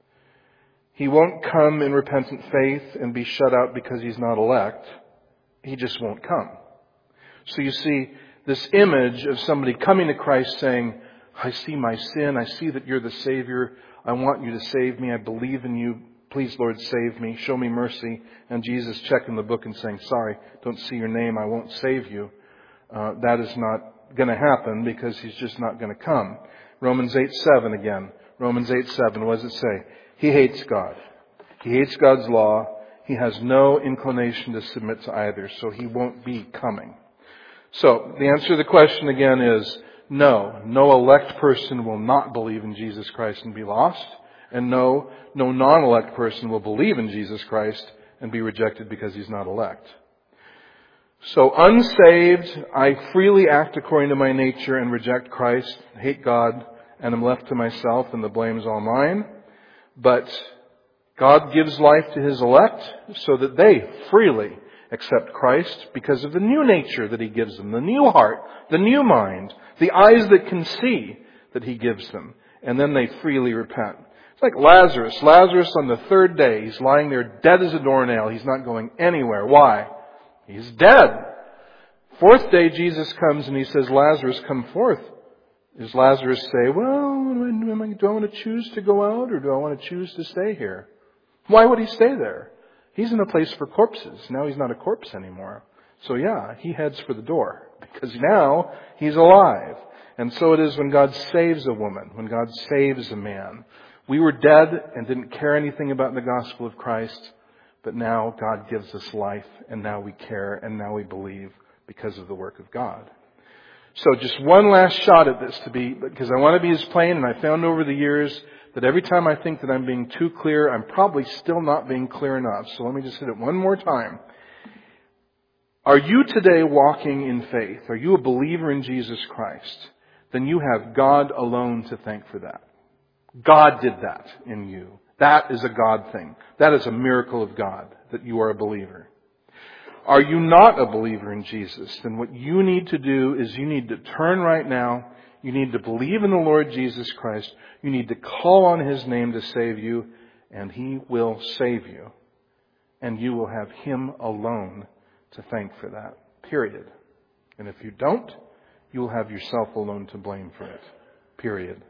He won't come in repentant faith and be shut out because he's not elect. He just won't come. So you see this image of somebody coming to Christ saying, I see my sin. I see that you're the Savior. I want you to save me. I believe in you. Please, Lord, save me. Show me mercy. And Jesus checking the book and saying, sorry, don't see your name. I won't save you. That is not going to happen because he's just not going to come. Romans 8:7 again. Romans 8:7. What does it say? He hates God. He hates God's law. He has no inclination to submit to either. So he won't be coming. So the answer to the question again is, no elect person will not believe in Jesus Christ and be lost. And no non-elect person will believe in Jesus Christ and be rejected because he's not elect. So unsaved, I freely act according to my nature and reject Christ, hate God, and am left to myself, and the blame's all mine. But God gives life to his elect so that they freely accept Christ because of the new nature that he gives them, the new heart, the new mind, the eyes that can see that he gives them. And then they freely repent. It's like Lazarus. Lazarus on the third day, he's lying there dead as a doornail. He's not going anywhere. Why? He's dead. Fourth day, Jesus comes and he says, Lazarus, come forth. Does Lazarus say, well, do I want to choose to go out or do I want to choose to stay here? Why would he stay there? He's in a place for corpses. Now he's not a corpse anymore. So yeah, he heads for the door because now he's alive. And so it is when God saves a woman, when God saves a man. We were dead and didn't care anything about the gospel of Christ, but now God gives us life and now we care and now we believe because of the work of God. So just one last shot at this because I want to be as plain, and I found over the years that every time I think that I'm being too clear, I'm probably still not being clear enough. So let me just hit it one more time. Are you today walking in faith? Are you a believer in Jesus Christ? Then you have God alone to thank for that. God did that in you. That is a God thing. That is a miracle of God, that you are a believer. Are you not a believer in Jesus? Then what you need to do is you need to turn right now. You need to believe in the Lord Jesus Christ. You need to call on his name to save you, and he will save you. And you will have him alone to thank for that. Period. And if you don't, you will have yourself alone to blame for it. Period.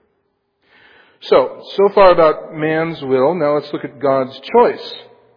So far about man's will. Now let's look at God's choice.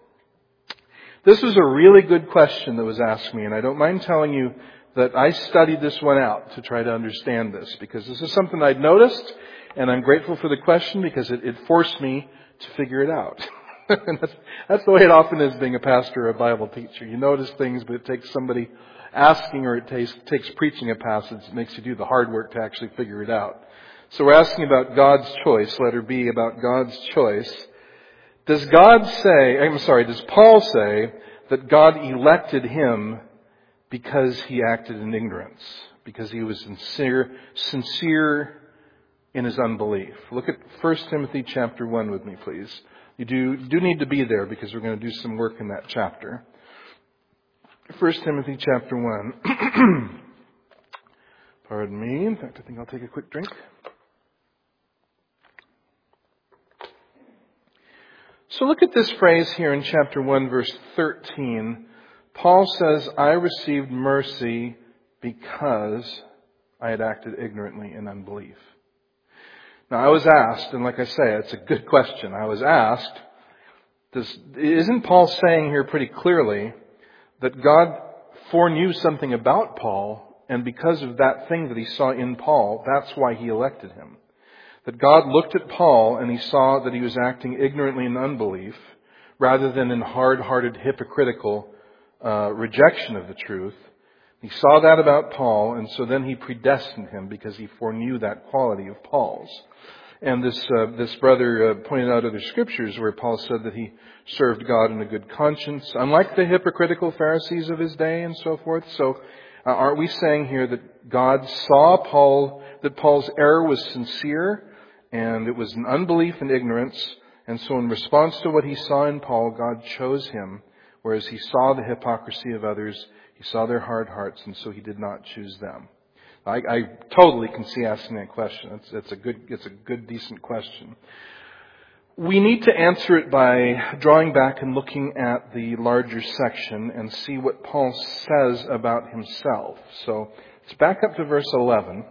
This was a really good question that was asked me, and I don't mind telling you that I studied this one out to try to understand this, because this is something I'd noticed, and I'm grateful for the question because it forced me to figure it out. And that's the way it often is being a pastor or a Bible teacher. You notice things, but it takes somebody asking, or it takes preaching a passage that makes you do the hard work to actually figure it out. So we're asking about God's choice, letter B, about God's choice. Does Paul say that God elected him because he acted in ignorance, because he was sincere in his unbelief? Look at 1 Timothy chapter 1 with me, please. You do need to be there because we're going to do some work in that chapter. 1 Timothy chapter 1. Pardon me. In fact, I think I'll take a quick drink. So look at this phrase here in chapter 1, verse 13. Paul says, I received mercy because I had acted ignorantly in unbelief. Now I was asked, and like I say, it's a good question. I was asked, isn't Paul saying here pretty clearly that God foreknew something about Paul, and because of that thing that he saw in Paul, that's why he elected him? That God looked at Paul and he saw that he was acting ignorantly in unbelief rather than in hard-hearted, hypocritical rejection of the truth. He saw that about Paul, and so then he predestined him because he foreknew that quality of Paul's. And this brother pointed out other scriptures where Paul said that he served God in a good conscience, unlike the hypocritical Pharisees of his day and so forth. So aren't we saying here that God saw that Paul's error was sincere and it was an unbelief and ignorance, and so in response to what he saw in Paul, God chose him, whereas he saw the hypocrisy of others, he saw their hard hearts, and so he did not choose them? I totally can see asking that question. It's a good, decent question. We need to answer it by drawing back and looking at the larger section and see what Paul says about himself. So let's back up to verse 11.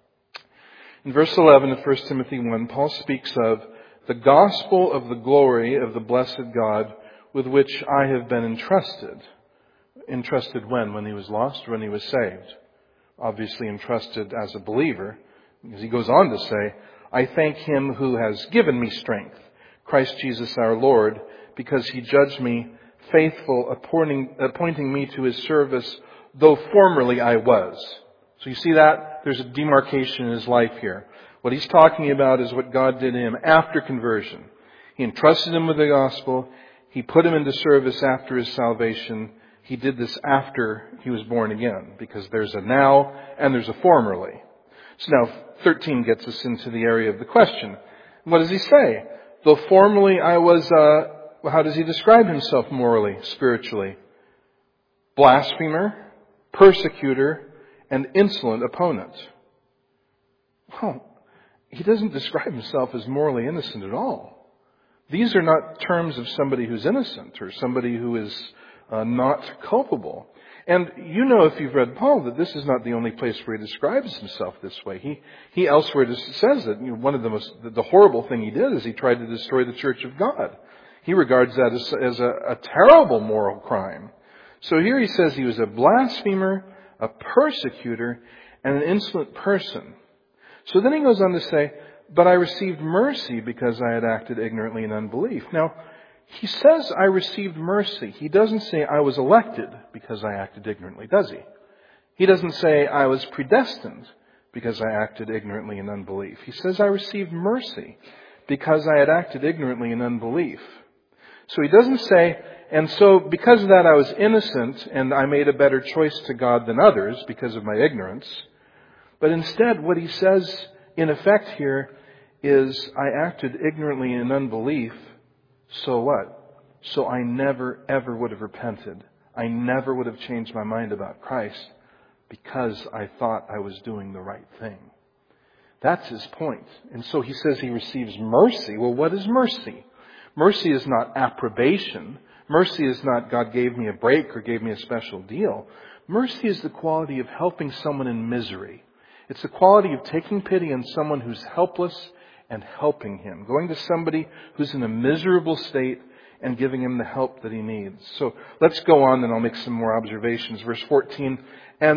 In verse 11 of 1 Timothy 1, Paul speaks of the gospel of the glory of the blessed God with which I have been entrusted. Entrusted when? When he was lost or when he was saved? Obviously entrusted as a believer, because he goes on to say, I thank him who has given me strength, Christ Jesus our Lord, because he judged me faithful, appointing me to his service, though formerly I was. So you see that? There's a demarcation in his life here. What he's talking about is what God did to him after conversion. He entrusted him with the gospel. He put him into service after his salvation. He did this after he was born again, because there's a now and there's a formerly. So now 13 gets us into the area of the question. What does he say? Though formerly I was, how does he describe himself morally, spiritually? Blasphemer, persecutor, and insolent opponent. Well, he doesn't describe himself as morally innocent at all. These are not terms of somebody who's innocent or somebody who is not culpable. And you know, if you've read Paul, that this is not the only place where he describes himself this way. He elsewhere just says that one of the horrible thing he did is he tried to destroy the church of God. He regards that as a terrible moral crime. So here he says he was a blasphemer, a persecutor, and an insolent person. So then he goes on to say, but I received mercy because I had acted ignorantly in unbelief. Now, he says I received mercy. He doesn't say I was elected because I acted ignorantly, does he? He doesn't say I was predestined because I acted ignorantly in unbelief. He says I received mercy because I had acted ignorantly in unbelief. So he doesn't say, and so because of that I was innocent and I made a better choice to God than others because of my ignorance. But instead what he says in effect here is I acted ignorantly in unbelief. So what? So I never ever would have repented. I never would have changed my mind about Christ because I thought I was doing the right thing. That's his point. And so he says he receives mercy. Well, what is mercy? Mercy is not approbation. Mercy is not God gave me a break or gave me a special deal. Mercy is the quality of helping someone in misery. It's the quality of taking pity on someone who's helpless and helping him. Going to somebody who's in a miserable state and giving him the help that he needs. So let's go on and I'll make some more observations. Verse 14, and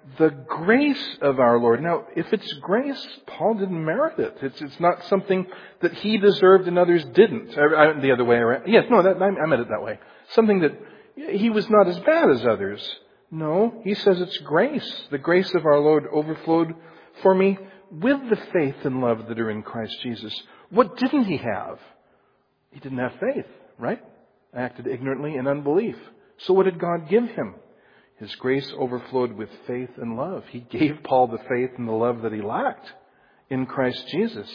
the grace of our Lord. Now, if it's grace, Paul didn't merit it. It's not something that he deserved and others didn't. The other way around. Yes, no, I meant it that way. Something that he was not as bad as others. No, he says it's grace. The grace of our Lord overflowed for me with the faith and love that are in Christ Jesus. What didn't he have? He didn't have faith, right? Acted ignorantly in unbelief. So what did God give him? His grace overflowed with faith and love. He gave Paul the faith and the love that he lacked in Christ Jesus.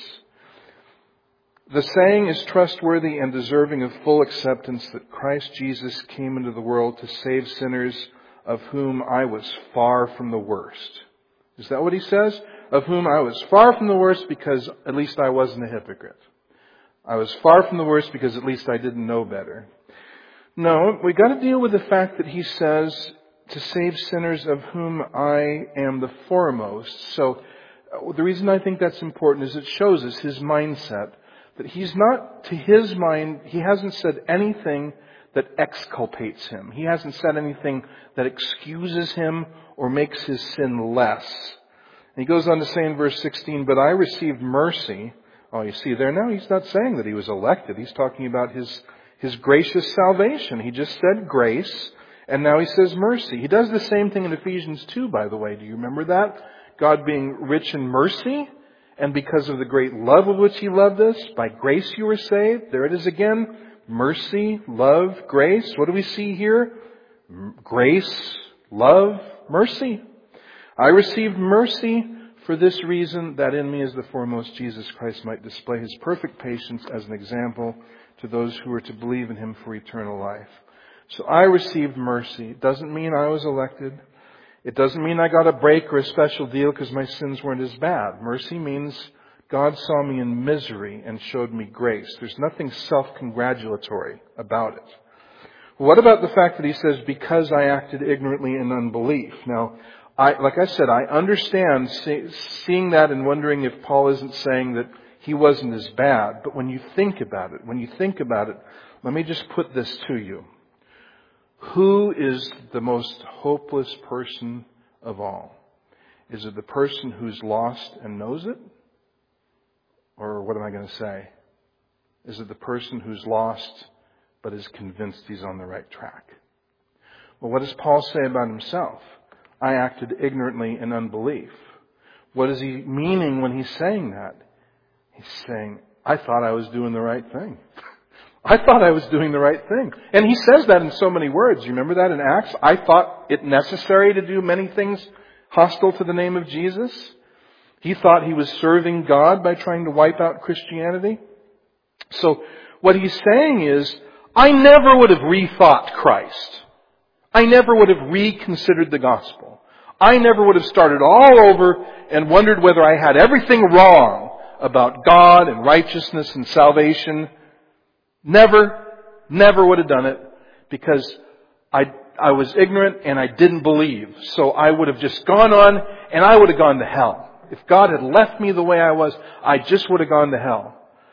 The saying is trustworthy and deserving of full acceptance that Christ Jesus came into the world to save sinners, of whom I was far from the worst. Is that what he says? Of whom I was far from the worst because at least I wasn't a hypocrite. I was far from the worst because at least I didn't know better. No, we got to deal with the fact that he says to save sinners of whom I am the foremost. So the reason I think that's important is it shows us his mindset. That he's not, to his mind, he hasn't said anything that exculpates him. He hasn't said anything that excuses him or makes his sin less. And he goes on to say in verse 16, but I received mercy. Oh, you see there now, he's not saying that he was elected. He's talking about his gracious salvation. He just said grace, and now he says mercy. He does the same thing in Ephesians 2, by the way. Do you remember that? God being rich in mercy, and because of the great love with which he loved us, by grace you were saved. There it is again. Mercy, love, grace. What do we see here? Grace, love, mercy. I received mercy for this reason, that in me as the foremost Jesus Christ might display his perfect patience as an example to those who are to believe in him for eternal life. So I received mercy. It doesn't mean I was elected. It doesn't mean I got a break or a special deal because my sins weren't as bad. Mercy means God saw me in misery and showed me grace. There's nothing self-congratulatory about it. What about the fact that he says, because I acted ignorantly in unbelief? Now, like I said, I understand seeing that and wondering if Paul isn't saying that he wasn't as bad. But when you think about it, let me just put this to you. Who is the most hopeless person of all? Is it the person who's lost and knows it? Or what am I going to say? Is it the person who's lost but is convinced he's on the right track? Well, what does Paul say about himself? I acted ignorantly in unbelief. What is he meaning when he's saying that? He's saying, I thought I was doing the right thing. I thought I was doing the right thing. And he says that in so many words. You remember that in Acts? I thought it necessary to do many things hostile to the name of Jesus. He thought he was serving God by trying to wipe out Christianity. So what he's saying is, I never would have rethought Christ. I never would have reconsidered the gospel. I never would have started all over and wondered whether I had everything wrong about God and righteousness and salvation. Never would have done it because I was ignorant and I didn't believe. So I would have just gone on and I would have gone to hell. If God had left me the way I was, I just would have gone to hell.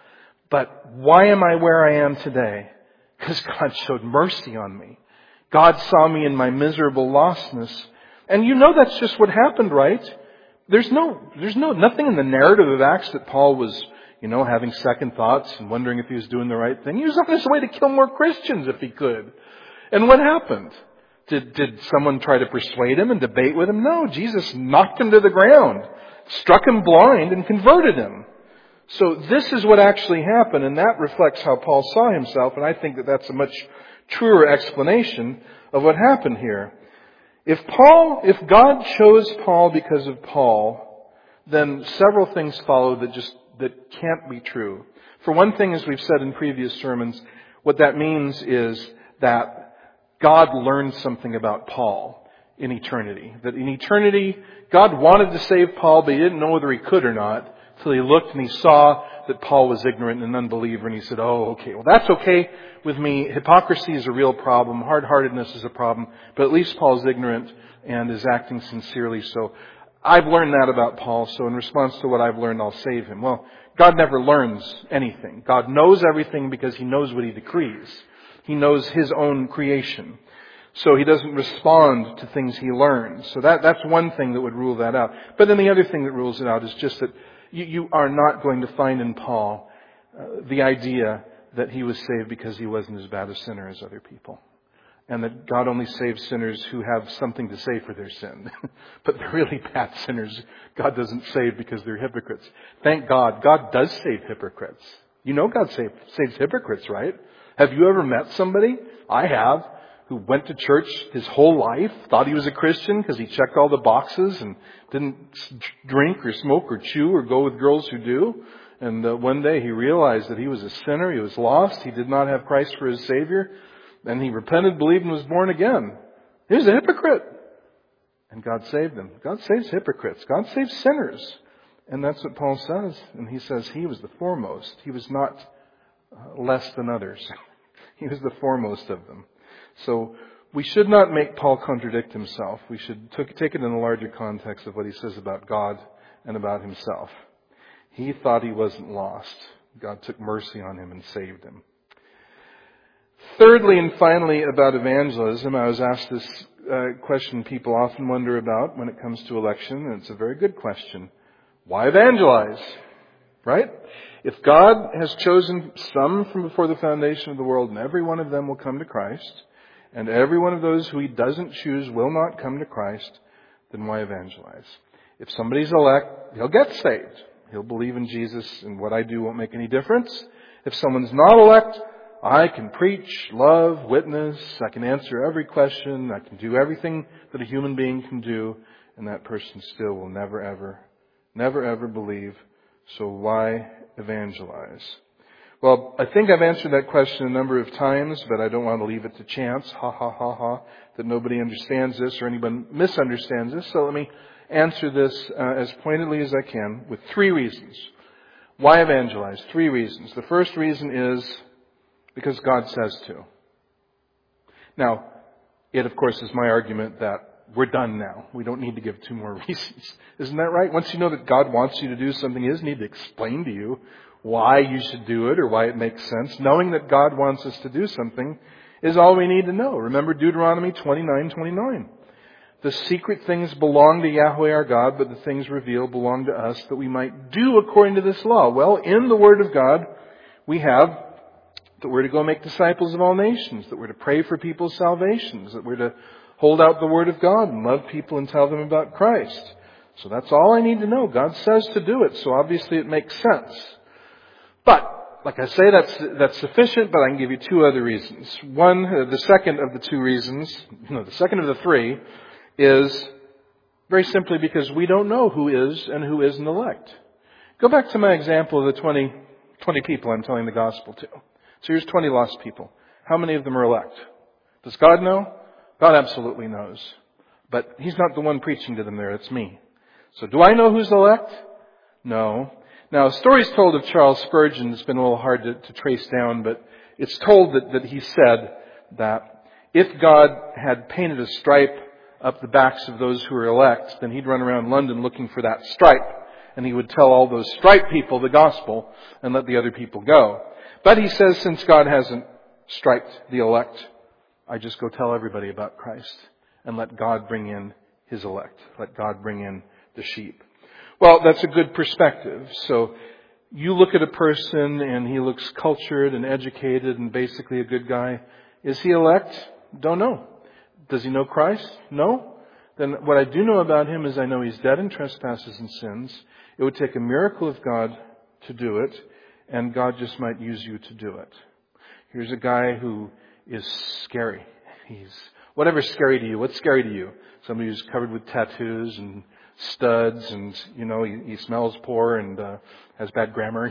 But why am I where I am today? Because God showed mercy on me. God saw me in my miserable lostness. And you know that's just what happened, right? There's nothing in the narrative of Acts that Paul was, having second thoughts and wondering if he was doing the right thing. He was on his way to kill more Christians if he could. And what happened? Did someone try to persuade him and debate with him? No, Jesus knocked him to the ground, struck him blind, and converted him. So this is what actually happened, and that reflects how Paul saw himself, and I think that that's a much truer explanation of what happened here. If God chose Paul because of Paul, then several things follow that can't be true. For one thing, as we've said in previous sermons, what that means is that God learned something about Paul in eternity. That in eternity, God wanted to save Paul, but he didn't know whether he could or not, till he looked and he saw that Paul was ignorant and an unbeliever, and he said, oh, okay, well that's okay with me. Hypocrisy is a real problem. Hard-heartedness is a problem. But at least Paul's ignorant and is acting sincerely. So I've learned that about Paul, so in response to what I've learned, I'll save him. Well, God never learns anything. God knows everything because he knows what he decrees. He knows his own creation. So he doesn't respond to things he learns. So that's one thing that would rule that out. But then the other thing that rules it out is just that you are not going to find in Paul the idea that he was saved because he wasn't as bad a sinner as other people. And that God only saves sinners who have something to say for their sin. But the really bad sinners, God doesn't save because they're hypocrites. Thank God, God does save hypocrites. You know God saves hypocrites, right? Have you ever met somebody? I have. Who went to church his whole life, thought he was a Christian because he checked all the boxes and didn't drink or smoke or chew or go with girls who do. And one day he realized that he was a sinner, he was lost, he did not have Christ for his Savior, and he repented, believed, and was born again. He was a hypocrite. And God saved him. God saves hypocrites. God saves sinners. And that's what Paul says. And he says he was the foremost. He was not less than others. He was the foremost of them. So we should not make Paul contradict himself. We should take it in the larger context of what he says about God and about himself. He thought he wasn't lost. God took mercy on him and saved him. Thirdly and finally about evangelism, I was asked this question people often wonder about when it comes to election, and it's a very good question. Why evangelize? Right? If God has chosen some from before the foundation of the world, and every one of them will come to Christ, and every one of those who he doesn't choose will not come to Christ, then why evangelize? If somebody's elect, he'll get saved. He'll believe in Jesus, and what I do won't make any difference. If someone's not elect, I can preach, love, witness, I can answer every question, I can do everything that a human being can do, and that person still will never ever believe. So why evangelize? Well, I think I've answered that question a number of times, but I don't want to leave it to chance, that nobody understands this or anyone misunderstands this. So let me answer this as pointedly as I can with 3 reasons. Why evangelize? 3 reasons. The first reason is because God says to. Now, it of course is my argument that we're done now. We don't need to give 2 more reasons. Isn't that right? Once you know that God wants you to do something, He doesn't need to explain to you why you should do it or why it makes sense. Knowing that God wants us to do something is all we need to know. Remember Deuteronomy 29:29. The secret things belong to Yahweh our God, but the things revealed belong to us that we might do according to this law. Well, in the Word of God, we have that we're to go make disciples of all nations, that we're to pray for people's salvations, that we're to hold out the Word of God and love people and tell them about Christ. So that's all I need to know. God says to do it, so obviously it makes sense. But, like I say, that's sufficient, but I can give you 2 other reasons. One, the second of the 2 reasons, the second of the 3, is very simply because we don't know who is and who isn't elect. Go back to my example of the 20 people I'm telling the gospel to. So here's 20 lost people. How many of them are elect? Does God know? God absolutely knows. But He's not the one preaching to them there, it's me. So do I know who's elect? No. Now, a story's told of Charles Spurgeon. It's been a little hard to trace down, but it's told that he said that if God had painted a stripe up the backs of those who are elect, then He'd run around London looking for that stripe, and He would tell all those striped people the gospel and let the other people go. But he says, since God hasn't striped the elect, I just go tell everybody about Christ and let God bring in His elect. Let God bring in the sheep. Well, that's a good perspective. So you look at a person and he looks cultured and educated and basically a good guy. Is he elect? Don't know. Does he know Christ? No. Then what I do know about him is I know he's dead in trespasses and sins. It would take a miracle of God to do it, and God just might use you to do it. Here's a guy who is scary. Whatever's scary to you. What's scary to you? Somebody who's covered with tattoos and studs, and he smells poor and has bad grammar.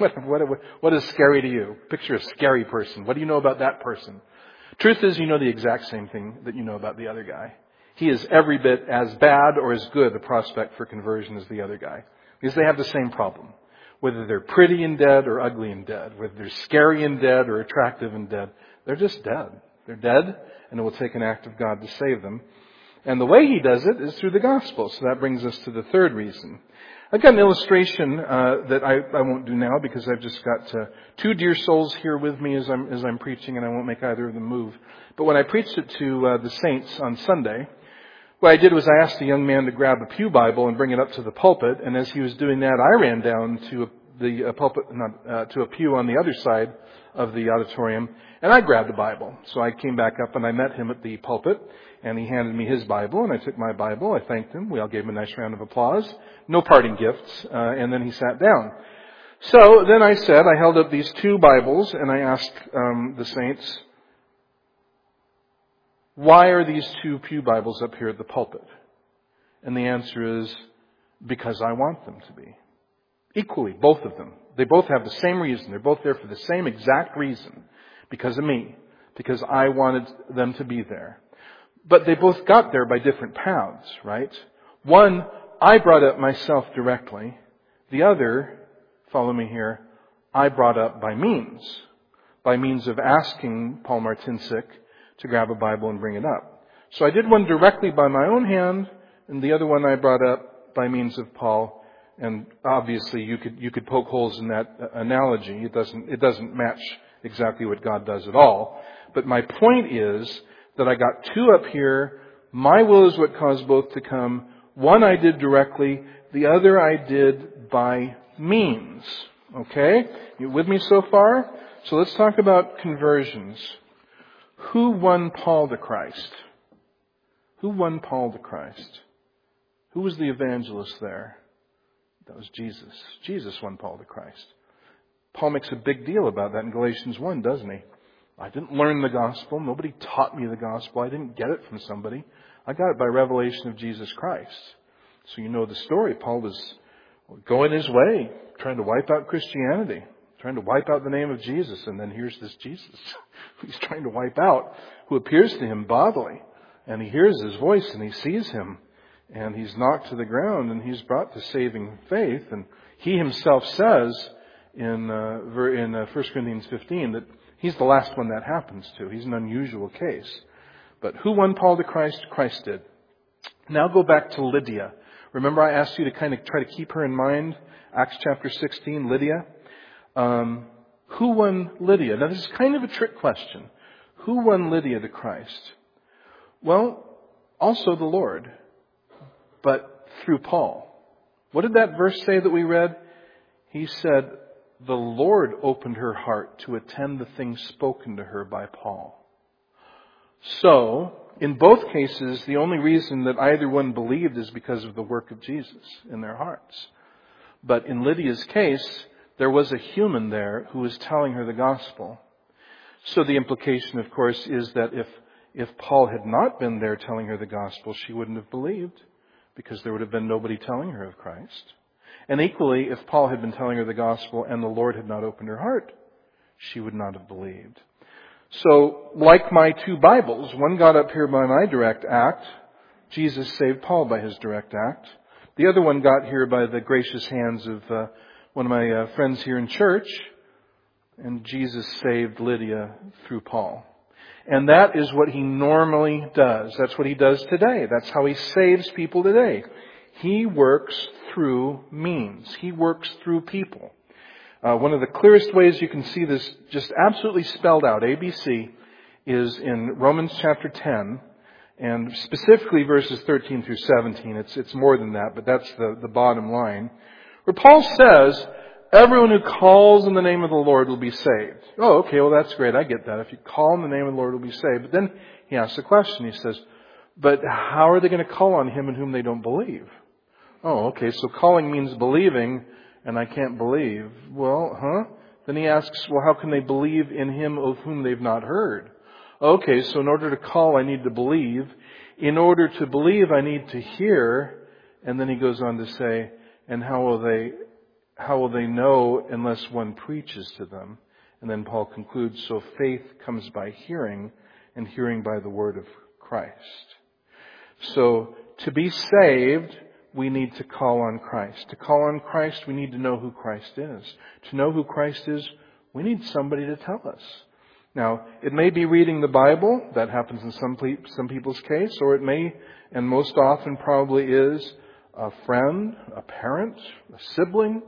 What is scary to you? Picture a scary person. What do you know about that person? Truth is, you know the exact same thing that you know about the other guy. He is every bit as bad or as good a prospect for conversion as the other guy, because they have the same problem. Whether they're pretty and dead or ugly and dead, whether they're scary and dead or attractive and dead, they're just dead. They're dead, and it will take an act of God to save them. And the way He does it is through the gospel. So that brings us to the third reason. I've got an illustration that I won't do now because I've just got two dear souls here with me as I'm preaching, and I won't make either of them move. But when I preached it to the saints on Sunday, what I did was I asked a young man to grab a pew Bible and bring it up to the pulpit, and as he was doing that, I ran down to the pulpit, to a pew on the other side of the auditorium, and I grabbed a Bible. So I came back up and I met him at the pulpit, and he handed me his Bible, and I took my Bible. I thanked him. We all gave him a nice round of applause. No parting gifts. And then he sat down. So then I held up these two Bibles, and I asked the saints, why are these two pew Bibles up here at the pulpit? And the answer is, because I want them to be. Equally, both of them. They both have the same reason. They're both there for the same exact reason. Because of me. Because I wanted them to be there. But they both got there by different paths, right? One, I brought up myself directly. The other, follow me here, I brought up by means of asking Paul Martinsik to grab a Bible and bring it up. So I did one directly by my own hand, and the other one I brought up by means of Paul. And obviously you could poke holes in that analogy. It doesn't match exactly what God does at all. But my point is that I got two up here. My will is what caused both to come. One I did directly. The other I did by means. Okay? You with me so far? So let's talk about conversions. Who won Paul to Christ? Who won Paul to Christ? Who was the evangelist there? That was Jesus. Jesus won Paul to Christ. Paul makes a big deal about that in Galatians 1, doesn't he? I didn't learn the gospel. Nobody taught me the gospel. I didn't get it from somebody. I got it by revelation of Jesus Christ. So you know the story. Paul was going his way, trying to wipe out Christianity, trying to wipe out the name of Jesus. And then here's this Jesus who he's trying to wipe out, who appears to him bodily. And he hears his voice and he sees him. And he's knocked to the ground and he's brought to saving faith. And he himself says in 1 Corinthians 15 that he's the last one that happens to. He's an unusual case. But who won Paul to Christ? Christ did. Now go back to Lydia. Remember I asked you to kind of try to keep her in mind? Acts chapter 16, Lydia. Who won Lydia? Now this is kind of a trick question. Who won Lydia to Christ? Well, also the Lord. But through Paul. What did that verse say that we read? He said, the Lord opened her heart to attend the things spoken to her by Paul. So, in both cases, the only reason that either one believed is because of the work of Jesus in their hearts. But in Lydia's case, there was a human there who was telling her the gospel. So the implication, of course, is that if Paul had not been there telling her the gospel, she wouldn't have believed. Because there would have been nobody telling her of Christ. And equally, if Paul had been telling her the gospel and the Lord had not opened her heart, she would not have believed. So, like my two Bibles, one got up here by my direct act. Jesus saved Paul by his direct act. The other one got here by the gracious hands of one of my friends here in church. And Jesus saved Lydia through Paul. And that is what he normally does. That's what he does today. That's how he saves people today. He works through means. He works through people. One of the clearest ways you can see this just absolutely spelled out, ABC, is in Romans chapter 10, and specifically verses 13 through 17. It's more than that, but that's the bottom line. Where Paul says, everyone who calls in the name of the Lord will be saved. Oh, okay, well that's great. I get that. If you call in the name of the Lord, will be saved. But then he asks a question. He says, but how are they going to call on him in whom they don't believe? Oh, okay, so calling means believing, and I can't believe. Well, Then he asks, well, how can they believe in him of whom they've not heard? Okay, so in order to call, I need to believe. In order to believe, I need to hear. And then he goes on to say, and how will they know unless one preaches to them? And then Paul concludes, so faith comes by hearing, and hearing by the word of Christ. So to be saved, we need to call on Christ. To call on Christ, we need to know who Christ is. To know who Christ is, we need somebody to tell us. Now, it may be reading the Bible. That happens in some people's case. Or it may, and most often probably is, a friend, a parent, a sibling,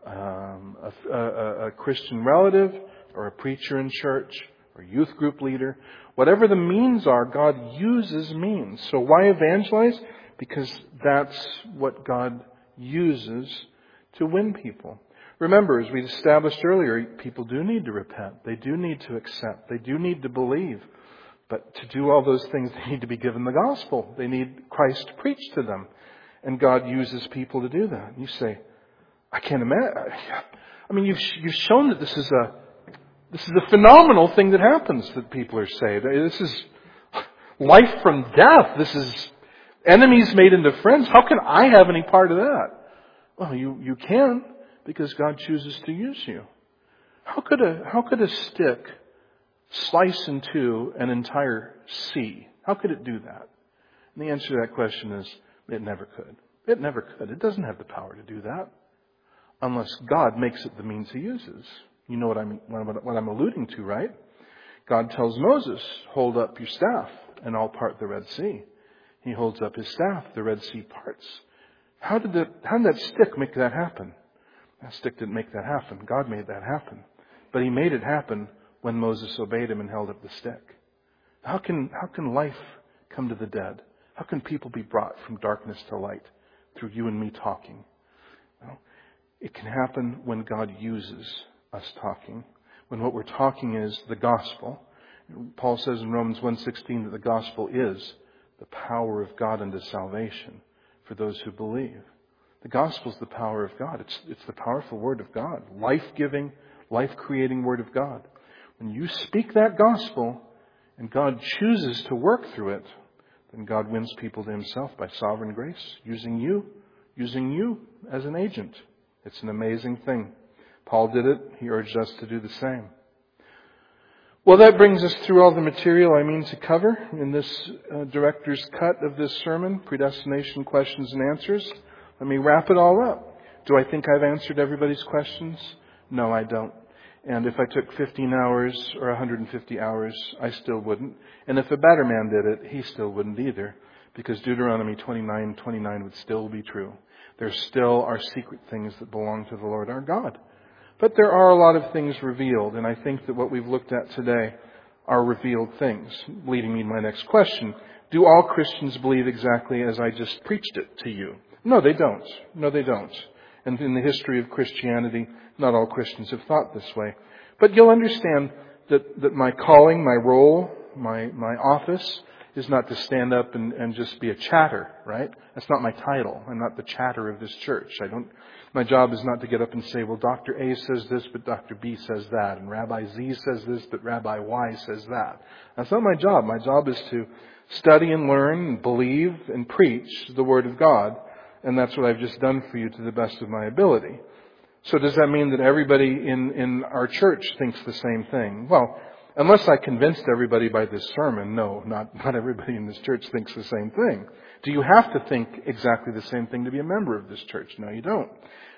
a Christian relative, or a preacher in church, or youth group leader. Whatever the means are, God uses means. So why evangelize? Because that's what God uses to win people. Remember, as we established earlier, people do need to repent. They do need to accept. They do need to believe. But to do all those things, they need to be given the gospel. They need Christ preached to them. And God uses people to do that. You say, I can't imagine. I mean, you've shown that this is a phenomenal thing that happens, that people are saved. This is life from death. This is enemies made into friends. How can I have any part of that? Well, you can, because God chooses to use you. How could a stick slice into an entire sea? How could it do that? And the answer to that question is, it never could. It never could. It doesn't have the power to do that unless God makes it the means He uses. You know what I'm alluding to, right? God tells Moses, hold up your staff and I'll part the Red Sea. He holds up his staff, the Red Sea parts. How did that stick make that happen? That stick didn't make that happen. God made that happen. But He made it happen when Moses obeyed Him and held up the stick. How can life come to the dead? How can people be brought from darkness to light through you and me talking? Well, it can happen when God uses us talking. When what we're talking is the gospel. Paul says in Romans 1:16 that the gospel is the power of God unto salvation for those who believe. The gospel is the power of God. It's the powerful word of God. Life-giving, life-creating word of God. When you speak that gospel and God chooses to work through it, then God wins people to Himself by sovereign grace, using you as an agent. It's an amazing thing. Paul did it. He urged us to do the same. Well, that brings us through all the material I mean to cover in this director's cut of this sermon, Predestination Questions and Answers. Let me wrap it all up. Do I think I've answered everybody's questions? No, I don't. And if I took 15 hours or 150 hours, I still wouldn't. And if a better man did it, he still wouldn't either. Because Deuteronomy 29:29 would still be true. There still are secret things that belong to the Lord our God. But there are a lot of things revealed. And I think that what we've looked at today are revealed things. Leading me to my next question. Do all Christians believe exactly as I just preached it to you? No, they don't. No, they don't. And in the history of Christianity, not all Christians have thought this way. But you'll understand that my calling, my role, my office is not to stand up and just be a chatter, right? That's not my title. I'm not the chatter of this church. My job is not to get up and say, well, Dr. A says this, but Dr. B says that. And Rabbi Z says this, but Rabbi Y says that. That's not my job. My job is to study and learn and believe and preach the Word of God. And that's what I've just done for you to the best of my ability. So does that mean that everybody in our church thinks the same thing? Well, unless I convinced everybody by this sermon, no, not everybody in this church thinks the same thing. Do you have to think exactly the same thing to be a member of this church? No, you don't.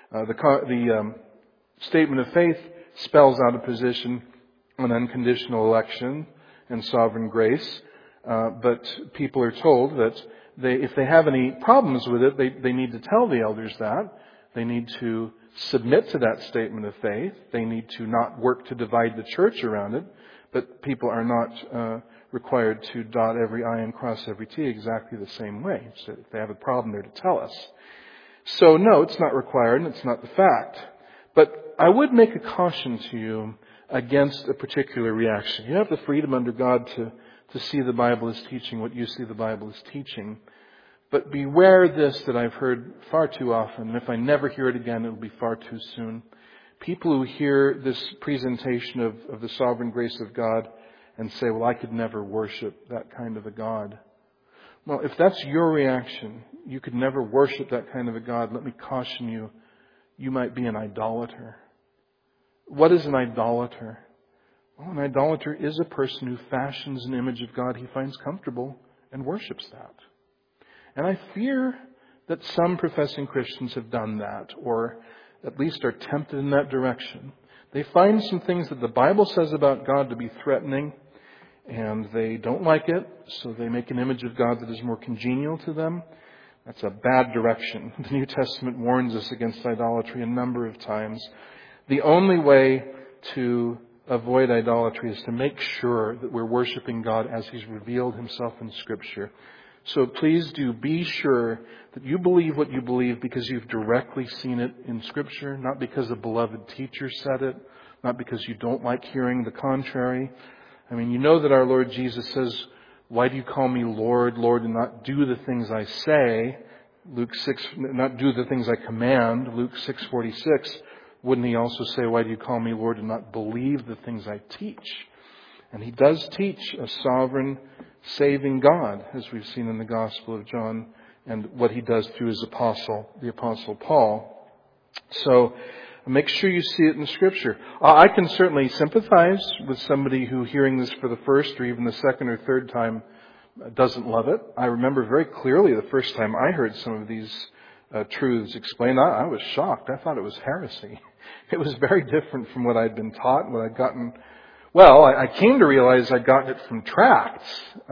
The statement of faith spells out a position on unconditional election and sovereign grace. But people are told that if they have any problems with it, they need to tell the elders that. They need to submit to that statement of faith. They need to not work to divide the church around it. But people are not required to dot every I and cross every T exactly the same way. So if they have a problem, they're to tell us. So no, it's not required and it's not the fact. But I would make a caution to you against a particular reaction. You have the freedom under God to see the Bible as teaching what you see the Bible as teaching. But beware this that I've heard far too often. And if I never hear it again, it will be far too soon. People who hear this presentation of the sovereign grace of God and say, well, I could never worship that kind of a God. Well, if that's your reaction, you could never worship that kind of a God, let me caution you, you might be an idolater. What is an idolater? Well, an idolater is a person who fashions an image of God he finds comfortable and worships that. And I fear that some professing Christians have done that, or at least are tempted in that direction. They find some things that the Bible says about God to be threatening, and they don't like it, so they make an image of God that is more congenial to them. That's a bad direction. The New Testament warns us against idolatry a number of times. The only way to avoid idolatry is to make sure that we're worshiping God as He's revealed Himself in Scripture. So please do be sure that you believe what you believe because you've directly seen it in Scripture, not because a beloved teacher said it, not because you don't like hearing the contrary. I mean, you know that our Lord Jesus says, "Why do you call me Lord, Lord, and not do the things I say?" Luke 6, not do the things I command. Luke 6:46. Wouldn't He also say, "Why do you call me Lord and not believe the things I teach?" And He does teach a sovereign, saving God, as we've seen in the Gospel of John, and what He does through His apostle, the Apostle Paul. So make sure you see it in Scripture. I can certainly sympathize with somebody who, hearing this for the first or even the second or third time, doesn't love it. I remember very clearly the first time I heard some of these truths explained. I was shocked. I thought it was heresy. It was very different from what I'd been taught, what I'd gotten. Well, I came to realize I'd gotten it from tracts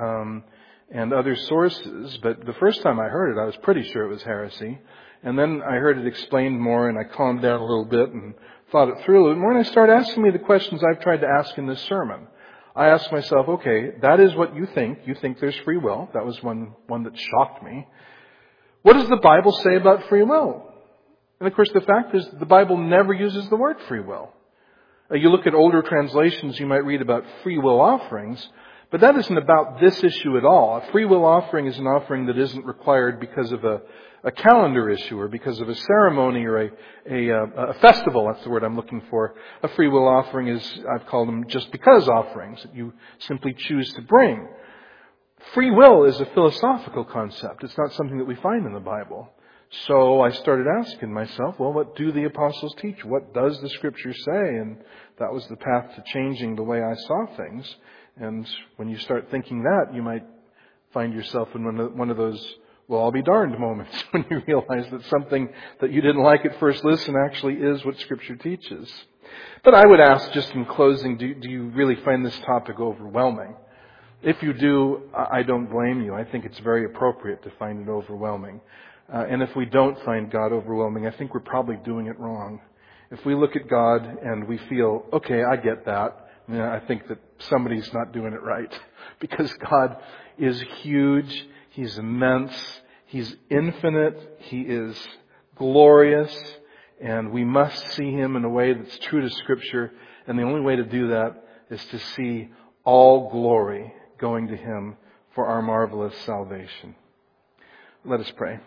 and other sources, but the first time I heard it, I was pretty sure it was heresy. And then I heard it explained more, and I calmed down a little bit and thought it through a little bit more, and I started asking me the questions I've tried to ask in this sermon. I asked myself, okay, that is what you think. You think there's free will. That was one that shocked me. What does the Bible say about free will? And of course, the fact is the Bible never uses the word free will. You look at older translations, you might read about free will offerings, but that isn't about this issue at all. A free will offering is an offering that isn't required because of a calendar issue or because of a ceremony or a festival. That's the word I'm looking for. A free will offering is, I've called them just because offerings that you simply choose to bring. Free will is a philosophical concept. It's not something that we find in the Bible. So I started asking myself, well, what do the apostles teach? What does the Scripture say? And that was the path to changing the way I saw things. And when you start thinking that, you might find yourself in one of those, well, I'll be darned moments when you realize that something that you didn't like at first listen actually is what Scripture teaches. But I would ask, just in closing, do you really find this topic overwhelming? If you do, I don't blame you. I think it's very appropriate to find it overwhelming. And if we don't find God overwhelming, I think we're probably doing it wrong. If we look at God and we feel, okay, I get that, I think that somebody's not doing it right. Because God is huge, He's immense, He's infinite, He is glorious, and we must see Him in a way that's true to Scripture. And the only way to do that is to see all glory going to Him for our marvelous salvation. Let us pray.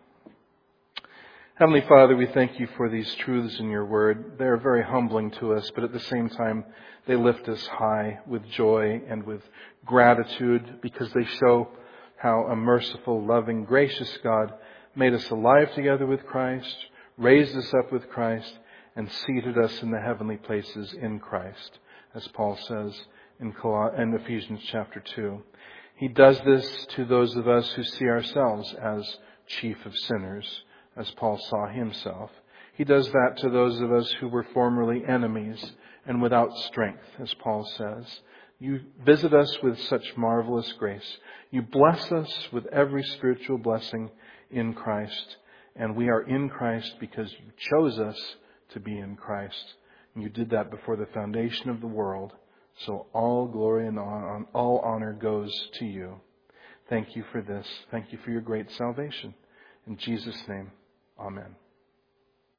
Heavenly Father, we thank You for these truths in Your Word. They are very humbling to us, but at the same time, they lift us high with joy and with gratitude because they show how a merciful, loving, gracious God made us alive together with Christ, raised us up with Christ, and seated us in the heavenly places in Christ, as Paul says in Ephesians chapter 2. He does this to those of us who see ourselves as chief of sinners, as Paul saw himself. He does that to those of us who were formerly enemies and without strength, as Paul says. You visit us with such marvelous grace. You bless us with every spiritual blessing in Christ. And we are in Christ because You chose us to be in Christ. And You did that before the foundation of the world. So all glory and all honor goes to You. Thank You for this. Thank You for Your great salvation. In Jesus' name, amen.